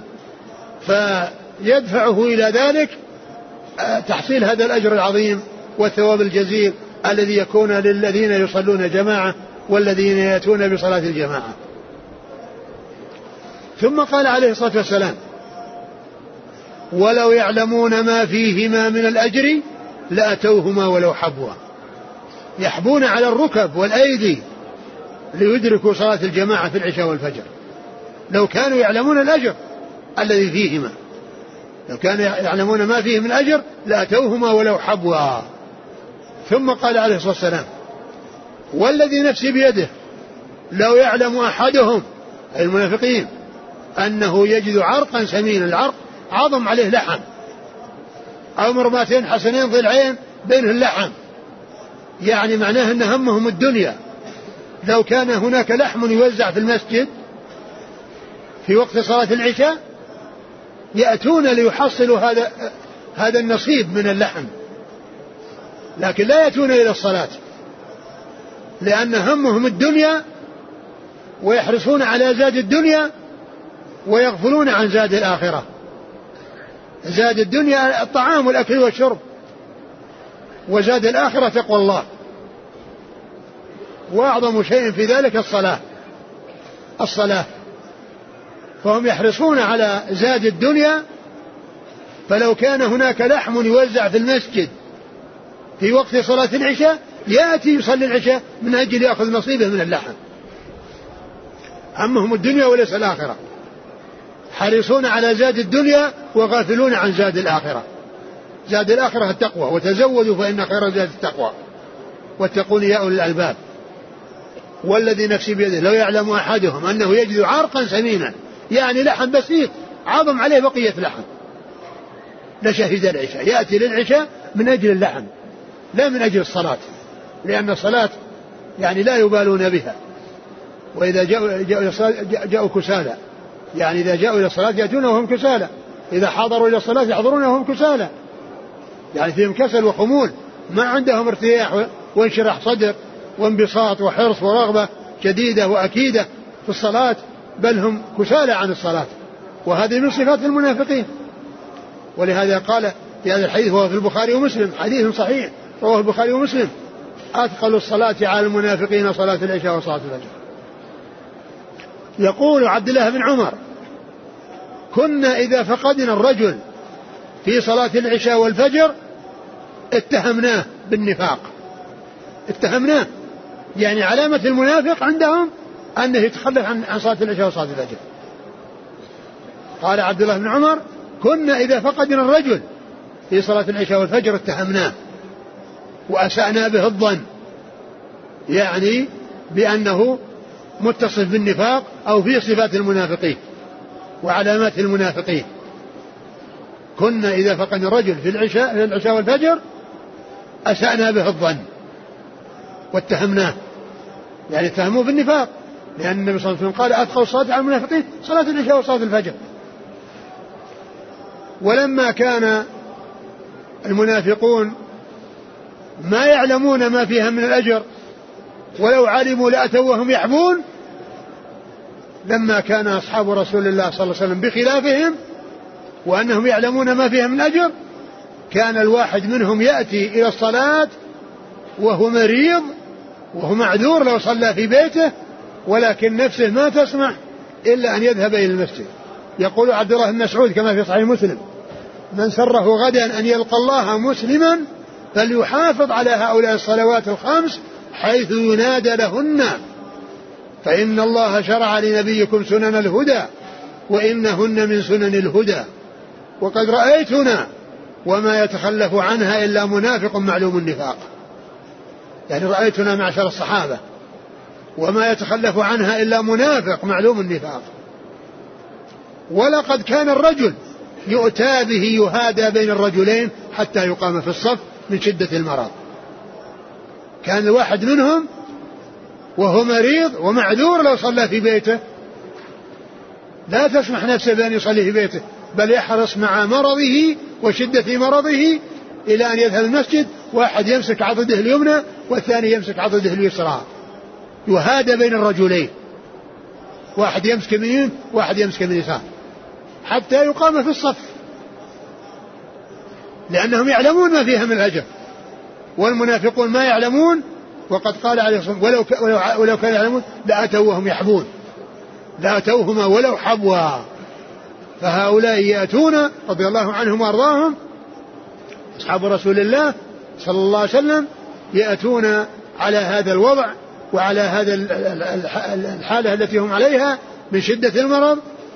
فيدفعه إلى ذلك تحصيل هذا الأجر العظيم والثواب الجزيل الذي يكون للذين يصلون جماعة والذين يأتون بصلاة الجماعة. ثم قال عليه الصلاة والسلام: ولو يعلمون ما فيهما من الأجر لأتوهما ولو حبوا. يحبون على الركب والأيدي ليدركوا صلاة الجماعة في العشاء والفجر، لو كانوا يعلمون الأجر الذي فيهما، لو كانوا يعلمون ما فيه من أجر لأتوهما ولو حبوا. ثم قال عليه الصلاة والسلام: والذي نفسي بيده لو يعلم أحدهم أي المنافقين أنه يجد عرقا سمينا، العرق عظم عليه لحم أو مرماتين حسنين ضلعين بينه اللحم، يعني معناه أن همهم الدنيا. لو كان هناك لحم يوزع في المسجد في وقت صلاة العشاء يأتون ليحصلوا هذا هذا النصيب من اللحم، لكن لا يأتون إلى الصلاة لأن همهم الدنيا ويحرصون على زاد الدنيا ويغفلون عن زاد الآخرة. زاد الدنيا الطعام والأكل والشرب، وزاد الآخرة تقوى الله، وأعظم شيء في ذلك الصلاة الصلاة فهم يحرصون على زاد الدنيا. فلو كان هناك لحم يوزع في المسجد في وقت صلاة العشاء يأتي يصلي العشاء من أجل يأخذ نصيبه من اللحم. همهم الدنيا وليس الآخرة، حريصون على زاد الدنيا وغافلون عن زاد الآخرة. زاد الآخرة التقوى، وتزودوا فإن خير زاد التقوى واتقون يا أولي الألباب. والذي نفسي بيده لو يعلم أحدهم أنه يجد عرقا سمينا، يعني لحم بسيط عظم عليه بقية لحم، لشهد العشاء. يأتي للعشاء من أجل اللحم لا من أجل الصلاة، لأن الصلاة يعني لا يبالون بها. وإذا جاءوا, جاءوا, جاءوا كسالى، يعني إذا جاءوا إلى الصلاة يأتون وهم كسالى، إذا حضروا إلى الصلاة يحضرون وهم كسالى، يعني فيهم كسل وخمول، ما عندهم ارتياح وانشراح صدر وانبساط وحرص ورغبة شديدة وأكيدة في الصلاة، بل هم كسالى عن الصلاة. وهذه من صفات المنافقين. ولهذا قال في هذا الحديث وهو في البخاري ومسلم، حديث صحيح رواه البخاري ومسلم: أثقل الصلاة على المنافقين صلاة العشاء وصلاة الفجر. يقول عبد الله بن عمر: كنا إذا فقدنا الرجل في صلاة العشاء والفجر اتهمناه بالنفاق. اتهمناه يعني علامة المنافق عندهم أنه يتخلف عن صلاة العشاء وصلاة الفجر. قال عبد الله بن عمر: كنا إذا فقدنا الرجل في صلاة العشاء والفجر اتهمناه وأسأنا به الظن، يعني بأنه متصف بالنفاق أو في صفات المنافقين وعلامات المنافقين. كنا إذا فقدنا الرجل في العشاء, في العشاء والفجر أسأنا به الظن واتهمناه، يعني اتهموه بالنفاق، لأن النبي صلى الله عليه وسلم قال: أثقل الصلاة على المنافقين صلاة العشاء وصلاة الفجر. ولما كان المنافقون ما يعلمون ما فيها من الأجر، ولو علموا لأتوا وهم يحبون، لما كان أصحاب رسول الله صلى الله عليه وسلم بخلافهم وأنهم يعلمون ما فيها من أجر، كان الواحد منهم يأتي إلى الصلاة وهو مريض وهو معذور لو صلى في بيته، ولكن نفسه ما تسمح إلا أن يذهب إلى المسجد. يقول عبد الله بن مسعود كما في صحيح مسلم: من سره غدا أن يلقى الله مسلما فليحافظ على هؤلاء الصلوات الخمس حيث ينادى لهن، فإن الله شرع لنبيكم سنن الهدى وإنهن من سنن الهدى، وقد رأيتنا وما يتخلف عنها إلا منافق معلوم النفاق. يعني رأيتنا معشر الصحابة وما يتخلف عنها إلا منافق معلوم النفاق. ولقد كان الرجل يؤتى به يهادى بين الرجلين حتى يقام في الصف من شدة المرض. كان الواحد منهم وهو مريض ومعذور لو صلى في بيته لا تسمح نفسه بأن يصلي في بيته، بل يحرص مع مرضه وشدة مرضه إلى أن يذهب المسجد، واحد يمسك عضده اليمنى والثاني يمسك عضده اليسرى، يهادى بين الرجلين، واحد يمسك من يمين واحد يمسك من يسار حتى يقام في الصف، لأنهم يعلمون ما فيها من الأجر، والمنافقون ما يعلمون. وقد قال عليه الصلاة والسلام: ولو, ولو, ولو كانوا يعلمون لأتوا وهم يحبون، لأتوهما ولو حبوا. فهؤلاء يأتون رضي الله عنهم وأرضاهم أصحاب رسول الله صلى الله عليه وسلم، يأتون على هذا الوضع وعلى هذا الحالة التي هم عليها من شدة المرض.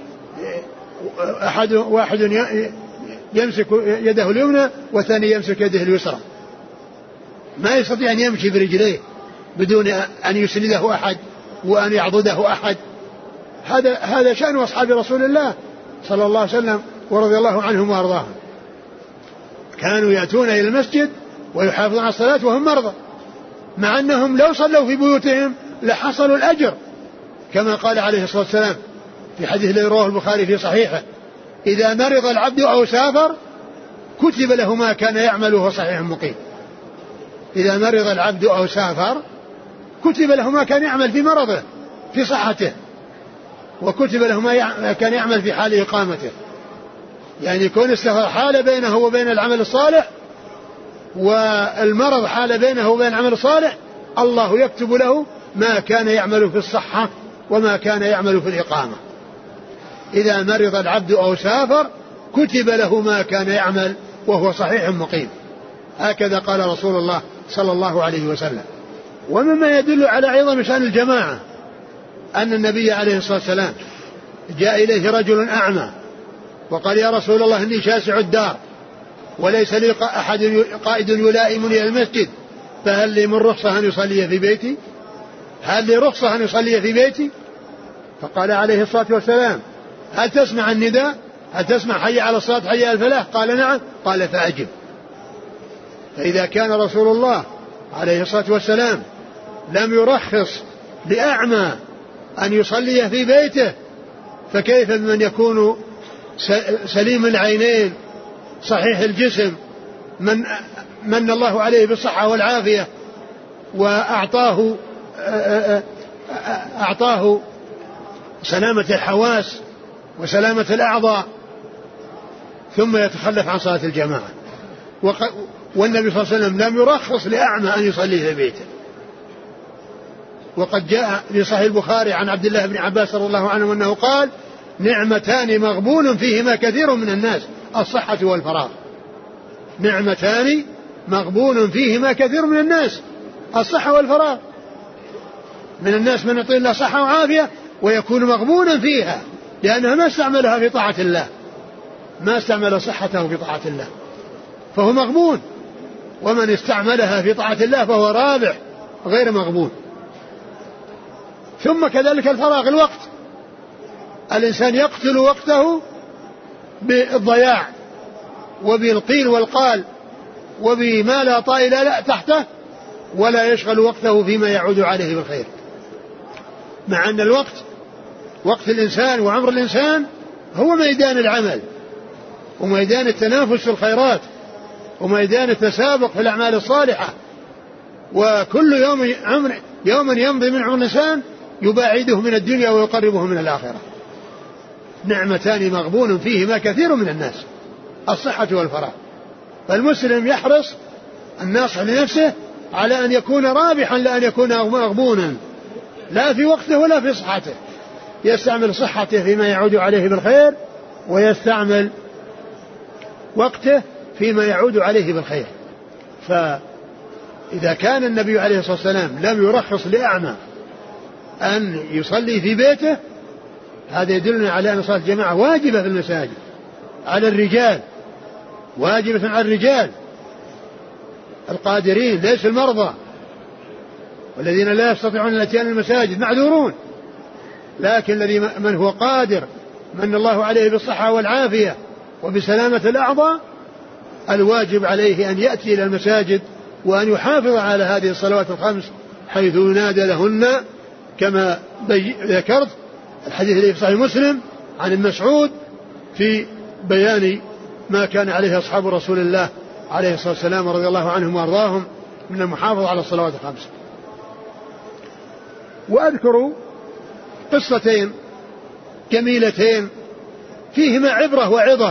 أحد واحد يمسك يده اليمنى والثاني يمسك يده اليسرى، ما يستطيع أن يمشي برجليه بدون أن يسنده أحد وأن يعضده أحد. هذا هذا شأن أصحاب رسول الله صلى الله عليه وسلم ورضي الله عنهم وأرضاهم. كانوا يأتون إلى المسجد ويحافظون على الصلاة وهم مرضى، مع أنهم لو صلوا في بيوتهم لحصلوا الأجر، كما قال عليه الصلاة والسلام في حديث الذي رواه البخاري في صحيحه: إذا مرض العبد أو سافر كتب له ما كان يعمل وهو صحيح مقيم. إذا مرض العبد أو سافر كتب له ما كان يعمل في مرضه في صحته، وكتب له ما كان يعمل في حال إقامته. يعني يكون السفر حال بينه وبين العمل الصالح، والمرض حال بينه وبين العمل الصالح، الله يكتب له ما كان يعمل في الصحة وما كان يعمل في الإقامة. إذا مرض العبد أو سافر كتب له ما كان يعمل وهو صحيح مقيم. هكذا قال رسول الله صلى الله عليه وسلم. ومما يدل على عظم شأن الجماعة أن النبي عليه الصلاة والسلام جاء إليه رجل أعمى وقال يا رسول الله إني شاسع الدار وليس لي أحد قائد يلائمني إلى المسجد فهل لي من رخصة أن يصلي في بيتي؟ هل لي رخصة أن يصلي في بيتي؟ فقال عليه الصلاة والسلام هل تسمع النداء؟ هل تسمع حي على الصلاة حي على الفلاح؟ قال نعم. قال فأجب. فإذا كان رسول الله عليه الصلاة والسلام لم يرخص لأعمى أن يصلي في بيته فكيف بمن يكون سليم العينين صحيح الجسم من من الله عليه بالصحة والعافية وأعطاه أعطاه سلامة الحواس وسلامة الأعضاء ثم يتخلف عن صلاة الجماعة. والنبي صلى الله عليه وسلم لم يرخص لأعمى أن يصلي في بيته. وقد جاء في صحيح البخاري عن عبد الله بن عباس رضي الله عنه أنه قال نعمتان مغبون فيهما كثير من الناس الصحة والفراغ. نعمتان مغبون فيهما كثير من الناس الصحة والفراغ. من الناس من يعطي الله صحة وعافية ويكون مغبونا فيها لأنه ما استعملها في طاعة الله، ما استعمل صحته في طاعة الله فهو مغبون، ومن استعملها في طاعة الله فهو رابح غير مغبون. ثم كذلك الفراغ الوقت، الإنسان يقتل وقته بالضياع وبالقيل والقال وبما لا طائل لا تحته ولا يشغل وقته فيما يعود عليه بالخير، مع أن الوقت وقت الإنسان وعمر الإنسان هو ميدان العمل وميدان التنافس في الخيرات وميدان التسابق في الأعمال الصالحة، وكل يوم عمر يوما يمضي من عمر الإنسان يباعده من الدنيا ويقربه من الآخرة. نعمتان مغبون فيهما كثير من الناس الصحة والفراغ. فالمسلم يحرص الناصح لنفسه على أن يكون رابحا لا أن يكون مغبونا لا في وقته ولا في صحته، يستعمل صحته فيما يعود عليه بالخير ويستعمل وقته فيما يعود عليه بالخير. فإذا كان النبي عليه الصلاة والسلام لم يرخص لأعمى أن يصلي في بيته هذا يدلنا على أن صلاة الجماعة واجبة في المساجد على الرجال، واجبة على الرجال القادرين ليس المرضى والذين لا يستطيعون الاتيان المساجد معذورون، لكن الذي من هو قادر من الله عليه بالصحة والعافية وبسلامة الأعضاء الواجب عليه أن يأتي إلى المساجد وأن يحافظ على هذه الصلوات الخمس حيث ينادى لهن كما ذكرت الحديث الذي في صحيح مسلم عن ابن مسعود في بيان ما كان عليه أصحاب رسول الله عليه الصلاة والسلام رضي الله عنهم وأرضاهم من المحافظة على الصلوات الخمس. وأذكر قصتين جميلتين فيهما عبرة وعظة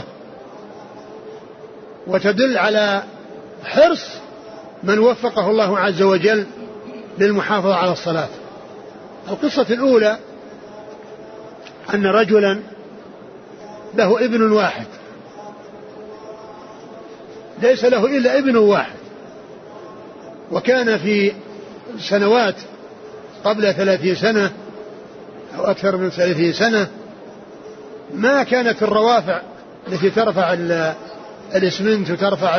وتدل على حرص من وفقه الله عز وجل للمحافظة على الصلاة. القصة الأولى أن رجلا له ابن واحد، ليس له إلا ابن واحد، وكان في سنوات قبل ثلاثين سنة أو أكثر من ثلاثين سنة ما كانت الروافع التي ترفع الإسمنت وترفع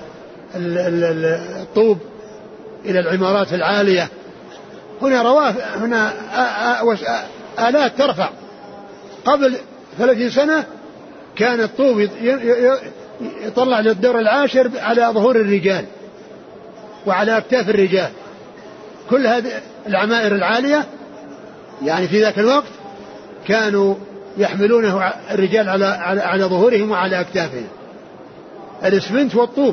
الطوب إلى العمارات العالية، هنا روافع هنا آلات ترفع. قبل ثلاثين سنة كان الطوب يطلع للدور العاشر على ظهور الرجال وعلى أكتاف الرجال، كل هذه العمائر العالية يعني في ذاك الوقت كانوا يحملونه الرجال على على, على ظهورهم وعلى أكتافهم الإسمنت والطوب.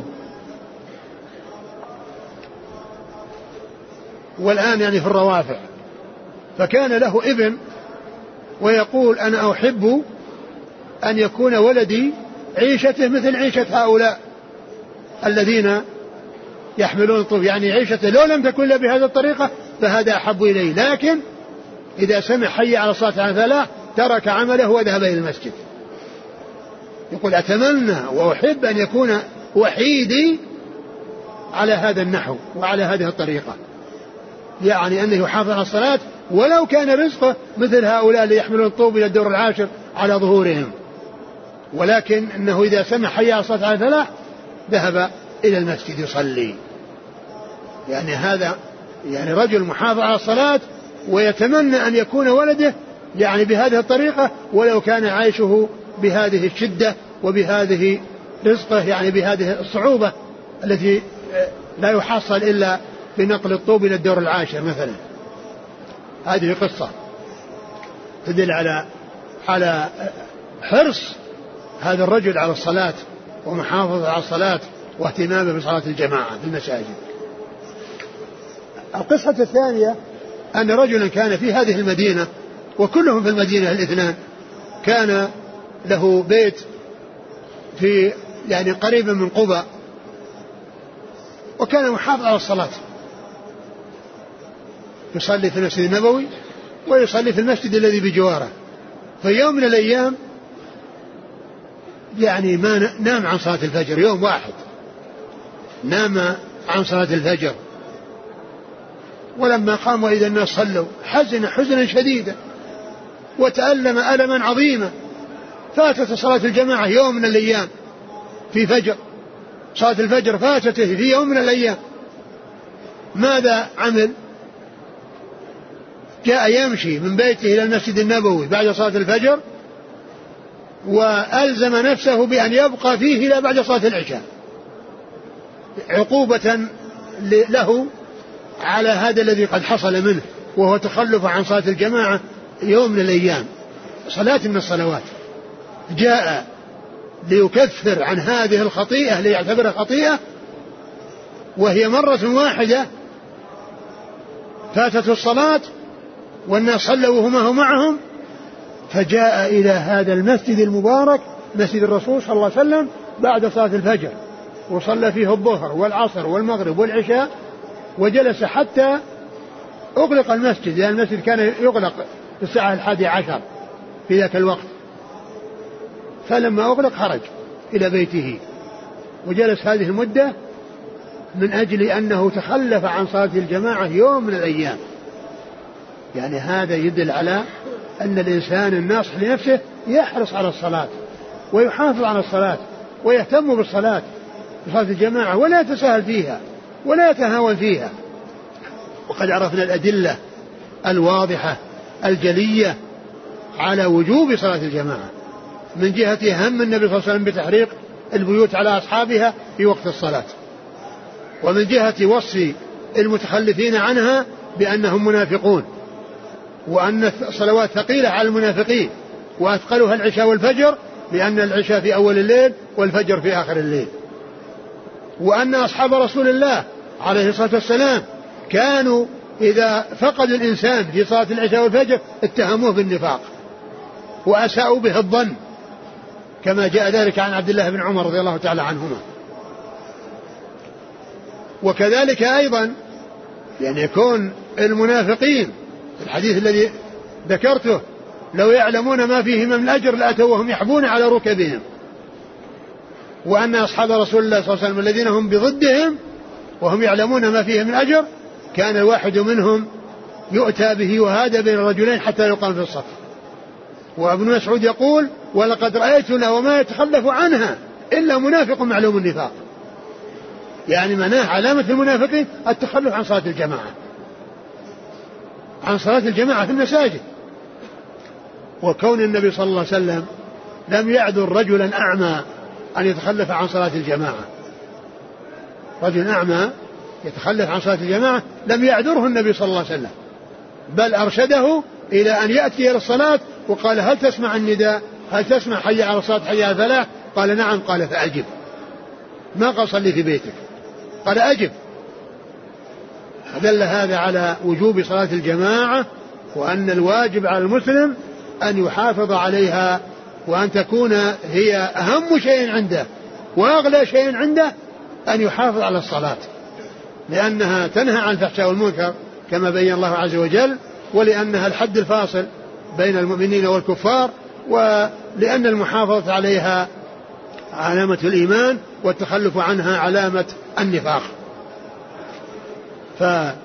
والآن يعني في الروافع. فكان له ابن ويقول أنا أحب أن يكون ولدي عيشته مثل عيشة هؤلاء الذين يحملون الطوب، يعني عيشته لو لم تكن له بهذه الطريقة فهذا أحب إليه، لكن إذا سمع حي على الصلاة على الفلاح ترك عمله وذهب إلى المسجد. يقول أتمنى وأحب أن يكون وحيدي على هذا النحو وعلى هذه الطريقة، يعني أنه يحافظ على الصلاة ولو كان رزقه مثل هؤلاء اللي يحملون الطوب إلى الدور العاشر على ظهورهم، ولكن أنه إذا سمع حي على الصلاة على الفلاح ذهب إلى المسجد يصلي. يعني هذا يعني رجل محافظ على الصلاة ويتمنى أن يكون ولده يعني بهذه الطريقة ولو كان عيشه بهذه الشدة وبهذه رزقه يعني بهذه الصعوبة التي لا يحصل إلا بنقل الطوب إلى الدور العاشر مثلا. هذه قصة تدل على على حرص هذا الرجل على الصلاة ومحافظة على الصلاة واهتمامه بصلاة الجماعة في المساجد. القصة الثانية أن رجلا كان في هذه المدينة وكلهم في المدينة الاثنان، كان له بيت في يعني قريبا من قبى، وكان محافظ على الصلاة، يصلي في المسجد النبوي ويصلي في المسجد الذي بجواره. في يوم من الأيام يعني ما نام عن صلاة الفجر، يوم واحد نام عن صلاة الفجر، ولما قام وإذا الناس صلوا حزن حزنا شديدا وتألم ألما عظيما. فاتت صلاة الجماعة يوم من الأيام في فجر، صلاة الفجر فاتته في يوم من الأيام. ماذا عمل؟ جاء يمشي من بيته إلى المسجد النبوي بعد صلاة الفجر وألزم نفسه بأن يبقى فيه إلى بعد صلاة العشاء عقوبة له على هذا الذي قد حصل منه، وهو تخلف عن صلاة الجماعة يوم من الأيام، صلاة من الصلوات. جاء ليكفر عن هذه الخطيئة ليعتبرها خطيئة، وهي مرة واحدة فاتت الصلاة والناس صلوا وهم معهم، فجاء إلى هذا المسجد المبارك مسجد الرسول صلى الله عليه وسلم بعد صلاة الفجر، وصلى فيه الظهر والعصر والمغرب والعشاء، وجلس حتى أغلق المسجد، لأن المسجد كان يغلق في الساعة الحادية عشر في ذاك الوقت. فلما أغلق خرج إلى بيته وجلس هذه المدة من أجل أنه تخلف عن صلاة الجماعة يوم من الأيام. يعني هذا يدل على أن الإنسان الناصح لنفسه يحرص على الصلاة ويحافظ على الصلاة ويهتم بالصلاة بصلاة الجماعة ولا يتساهل فيها ولا يتهاون فيها. وقد عرفنا الأدلة الواضحة الجلية على وجوب صلاة الجماعة، من جهة هم النبي صلى الله عليه وسلم بتحريق البيوت على أصحابها في وقت الصلاة، ومن جهة وصف المتخلفين عنها بأنهم منافقون، وأن الصلوات ثقيلة على المنافقين، وأثقلها العشاء والفجر، لأن العشاء في أول الليل والفجر في آخر الليل. وأن أصحاب رسول الله عليه الصلاة والسلام كانوا إذا فقد الإنسان في صلاة العشاء والفجر اتهموه بالنفاق وأساءوا به الظن، كما جاء ذلك عن عبد الله بن عمر رضي الله تعالى عنهما. وكذلك أيضا يعني يكون المنافقين في الحديث الذي ذكرته لو يعلمون ما فيه من الأجر لأتوا وهم يحبون على ركبهم. وأن أصحاب رسول الله صلى الله عليه وسلم الذين هم بضدهم وهم يعلمون ما فيه من أجر كان الواحد منهم يؤتى به وهذا بين الرجلين حتى يقام في الصف. وابن مسعود يقول ولقد رأيتنا وما يتخلف عنها إلا منافق معلوم النفاق، يعني مناه علامة المنافقين التخلف عن صلاة الجماعة، عن صلاة الجماعة في المساجد. وكون النبي صلى الله عليه وسلم لم يعذر رجلا أعمى أن يتخلف عن صلاة الجماعة، رجل أعمى يتخلف عن صلاة الجماعة لم يعذره النبي صلى الله عليه وسلم، بل أرشده إلى أن يأتي إلى الصلاة وقال هل تسمع النداء، هل تسمع حي على الصلاة حي على الفلاح؟ قال نعم. قال فأجب، ما قال صلي في بيتك، قال أجب. فدل هذا على وجوب صلاة الجماعة، وأن الواجب على المسلم أن يحافظ عليها، وأن تكون هي أهم شيء عنده وأغلى شيء عنده أن يحافظ على الصلاة، لأنها تنهى عن الفحشاء والمنكر كما بين الله عز وجل، ولأنها الحد الفاصل بين المؤمنين والكفار، ولأن المحافظة عليها علامة الإيمان والتخلف عنها علامة النفاق. ف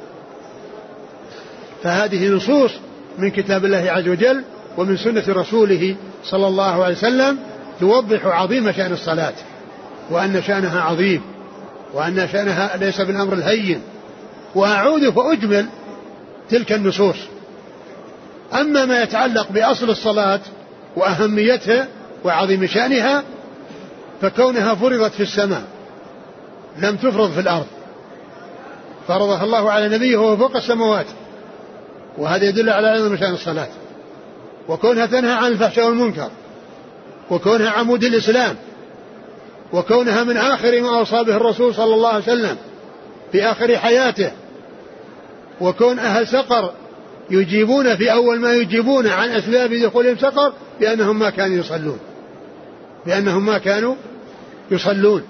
فهذه نصوص من كتاب الله عز وجل ومن سنة رسوله صلى الله عليه وسلم توضح عظيم شأن الصلاة، وأن شأنها عظيم، وأن شأنها ليس بالأمر الهين. وأعود فأجمل تلك النصوص. أما ما يتعلق بأصل الصلاة وأهميتها وعظيم شأنها فكونها فرضت في السماء لم تفرض في الأرض، فرضها الله على نبيه وهو فوق السماوات، وهذا يدل على عظم شأن الصلاة، وكونها تنهى عن الفحشاء والمنكر، وكونها عمود الإسلام، وكونها من آخر ما أوصى به الرسول صلى الله عليه وسلم في آخر حياته، وكون أهل سقر يجيبون في أول ما يجيبون عن أسباب دخولهم سقر بأنهم ما كانوا يصلون بأنهم ما كانوا يصلون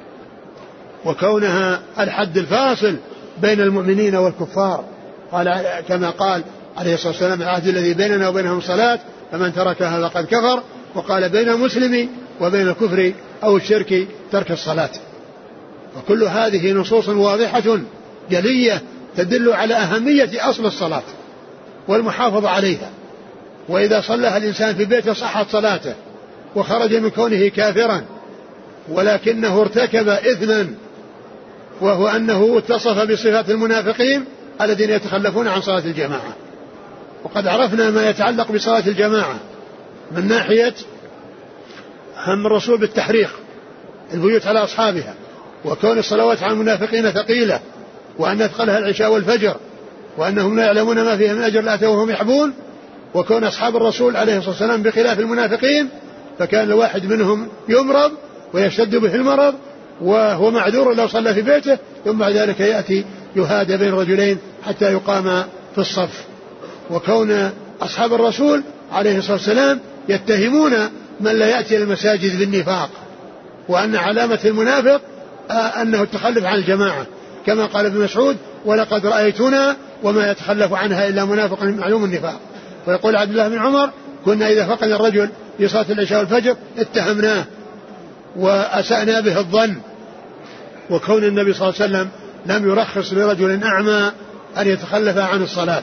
وكونها الحد الفاصل بين المؤمنين والكفار، قال كما قال عليه الصلاة والسلام: العهد الذي بيننا وبينهم صلاة فمن تركها فقد كفر. وقال: بين المسلم وبين الكفر أو الشرك ترك الصلاة. وكل هذه نصوص واضحة جلية تدل على أهمية أصل الصلاة والمحافظة عليها. وإذا صلىها الإنسان في بيته صحت صلاته وخرج من كونه كافرا، ولكنه ارتكب إثما وهو أنه اتصف بصفات المنافقين الذين يتخلفون عن صلاة الجماعة. وقد عرفنا ما يتعلق بصلاة الجماعة من ناحية هم الرسول بالتحريق البيوت على أصحابها، وكون الصلوات على المنافقين ثقيلة، وأن أثقلها العشاء والفجر، وأنهم لا يعلمون ما فيها من أجر لا أتوا وهم يحبون. وكون أصحاب الرسول عليه الصلاة والسلام بخلاف المنافقين، فكان الواحد منهم يمرض ويشتد به المرض وهو معذور لو صلى في بيته، ثم بعد ذلك يأتي يهادى بين رجلين حتى يقام في الصف. وكون أصحاب الرسول عليه الصلاة والسلام يتهمون من لا يأتي المساجد بالنفاق، وأن علامة المنافق أنه التخلف عن الجماعة، كما قال ابن مسعود: ولقد رأيتنا وما يتخلف عنها إلا منافق معلوم النفاق. ويقول عبد الله بن عمر: كنا إذا فقد الرجل في صلاة العشاء والفجر اتهمناه وأسأنا به الظن. وكون النبي صلى الله عليه وسلم لم يرخص لرجل أعمى أن يتخلف عن الصلاة.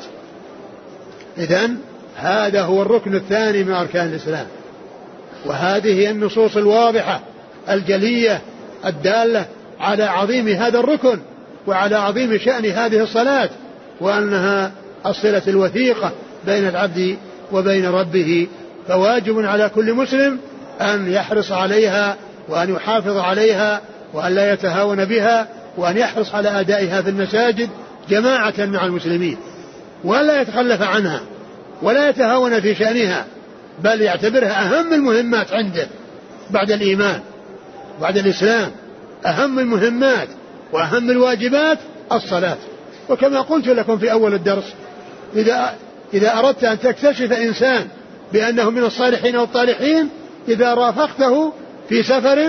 إذن هذا هو الركن الثاني من أركان الإسلام، وهذه هي النصوص الواضحة الجلية الدالة على عظيم هذا الركن وعلى عظيم شأن هذه الصلاة، وأنها الصلة الوثيقة بين العبد وبين ربه. فواجب على كل مسلم أن يحرص عليها وأن يحافظ عليها وأن لا يتهاون بها، وأن يحرص على أدائها في المساجد جماعة مع المسلمين، ولا يتخلف عنها ولا يتهاون في شأنها، بل يعتبرها أهم المهمات عنده بعد الإيمان بعد الإسلام. أهم المهمات وأهم الواجبات الصلاة. وكما قلت لكم في أول الدرس، إذا, إذا أردت أن تكتشف إنسان بأنه من الصالحين والطالحين، إذا رافقته في سفر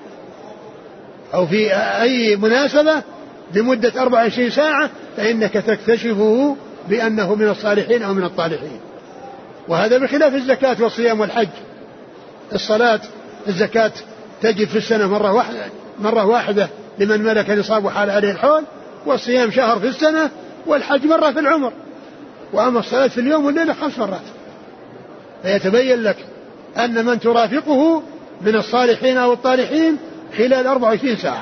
أو في أي مناسبة لمدة أربع وعشرين ساعة فإنك تكتشفه بأنه من الصالحين أو من الطالحين. وهذا بخلاف الزكاة والصيام والحج. الصلاة الزكاة تجب في السنة مرة واحدة, مرة واحدة لمن ملك نصاب وحال عليه الحول، والصيام شهر في السنة، والحج مرة في العمر. وأما الصلاة في اليوم والليلة خمس مرات. فيتبين لك أن من ترافقه من الصالحين أو الطالحين خلال أربع وعشرين ساعة،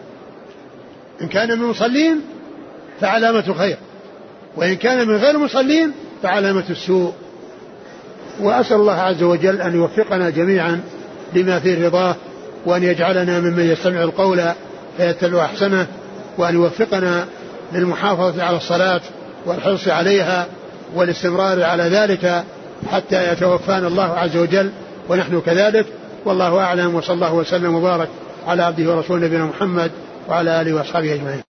إن كان من المصلين فعلامة خير، وإن كان من غير المصلين فعلامة السوء. وأسأل الله عز وجل أن يوفقنا جميعا لما فيه رضاه، وأن يجعلنا ممن يستمع القول فيتبع أحسنه، وأن يوفقنا للمحافظة على الصلاة والحرص عليها والاستمرار على ذلك حتى يتوفانا الله عز وجل ونحن كذلك. والله أعلم، وصلى الله وسلم وبارك على عبده ورسوله نبينا محمد وعلى آله وأصحابه أجمعين.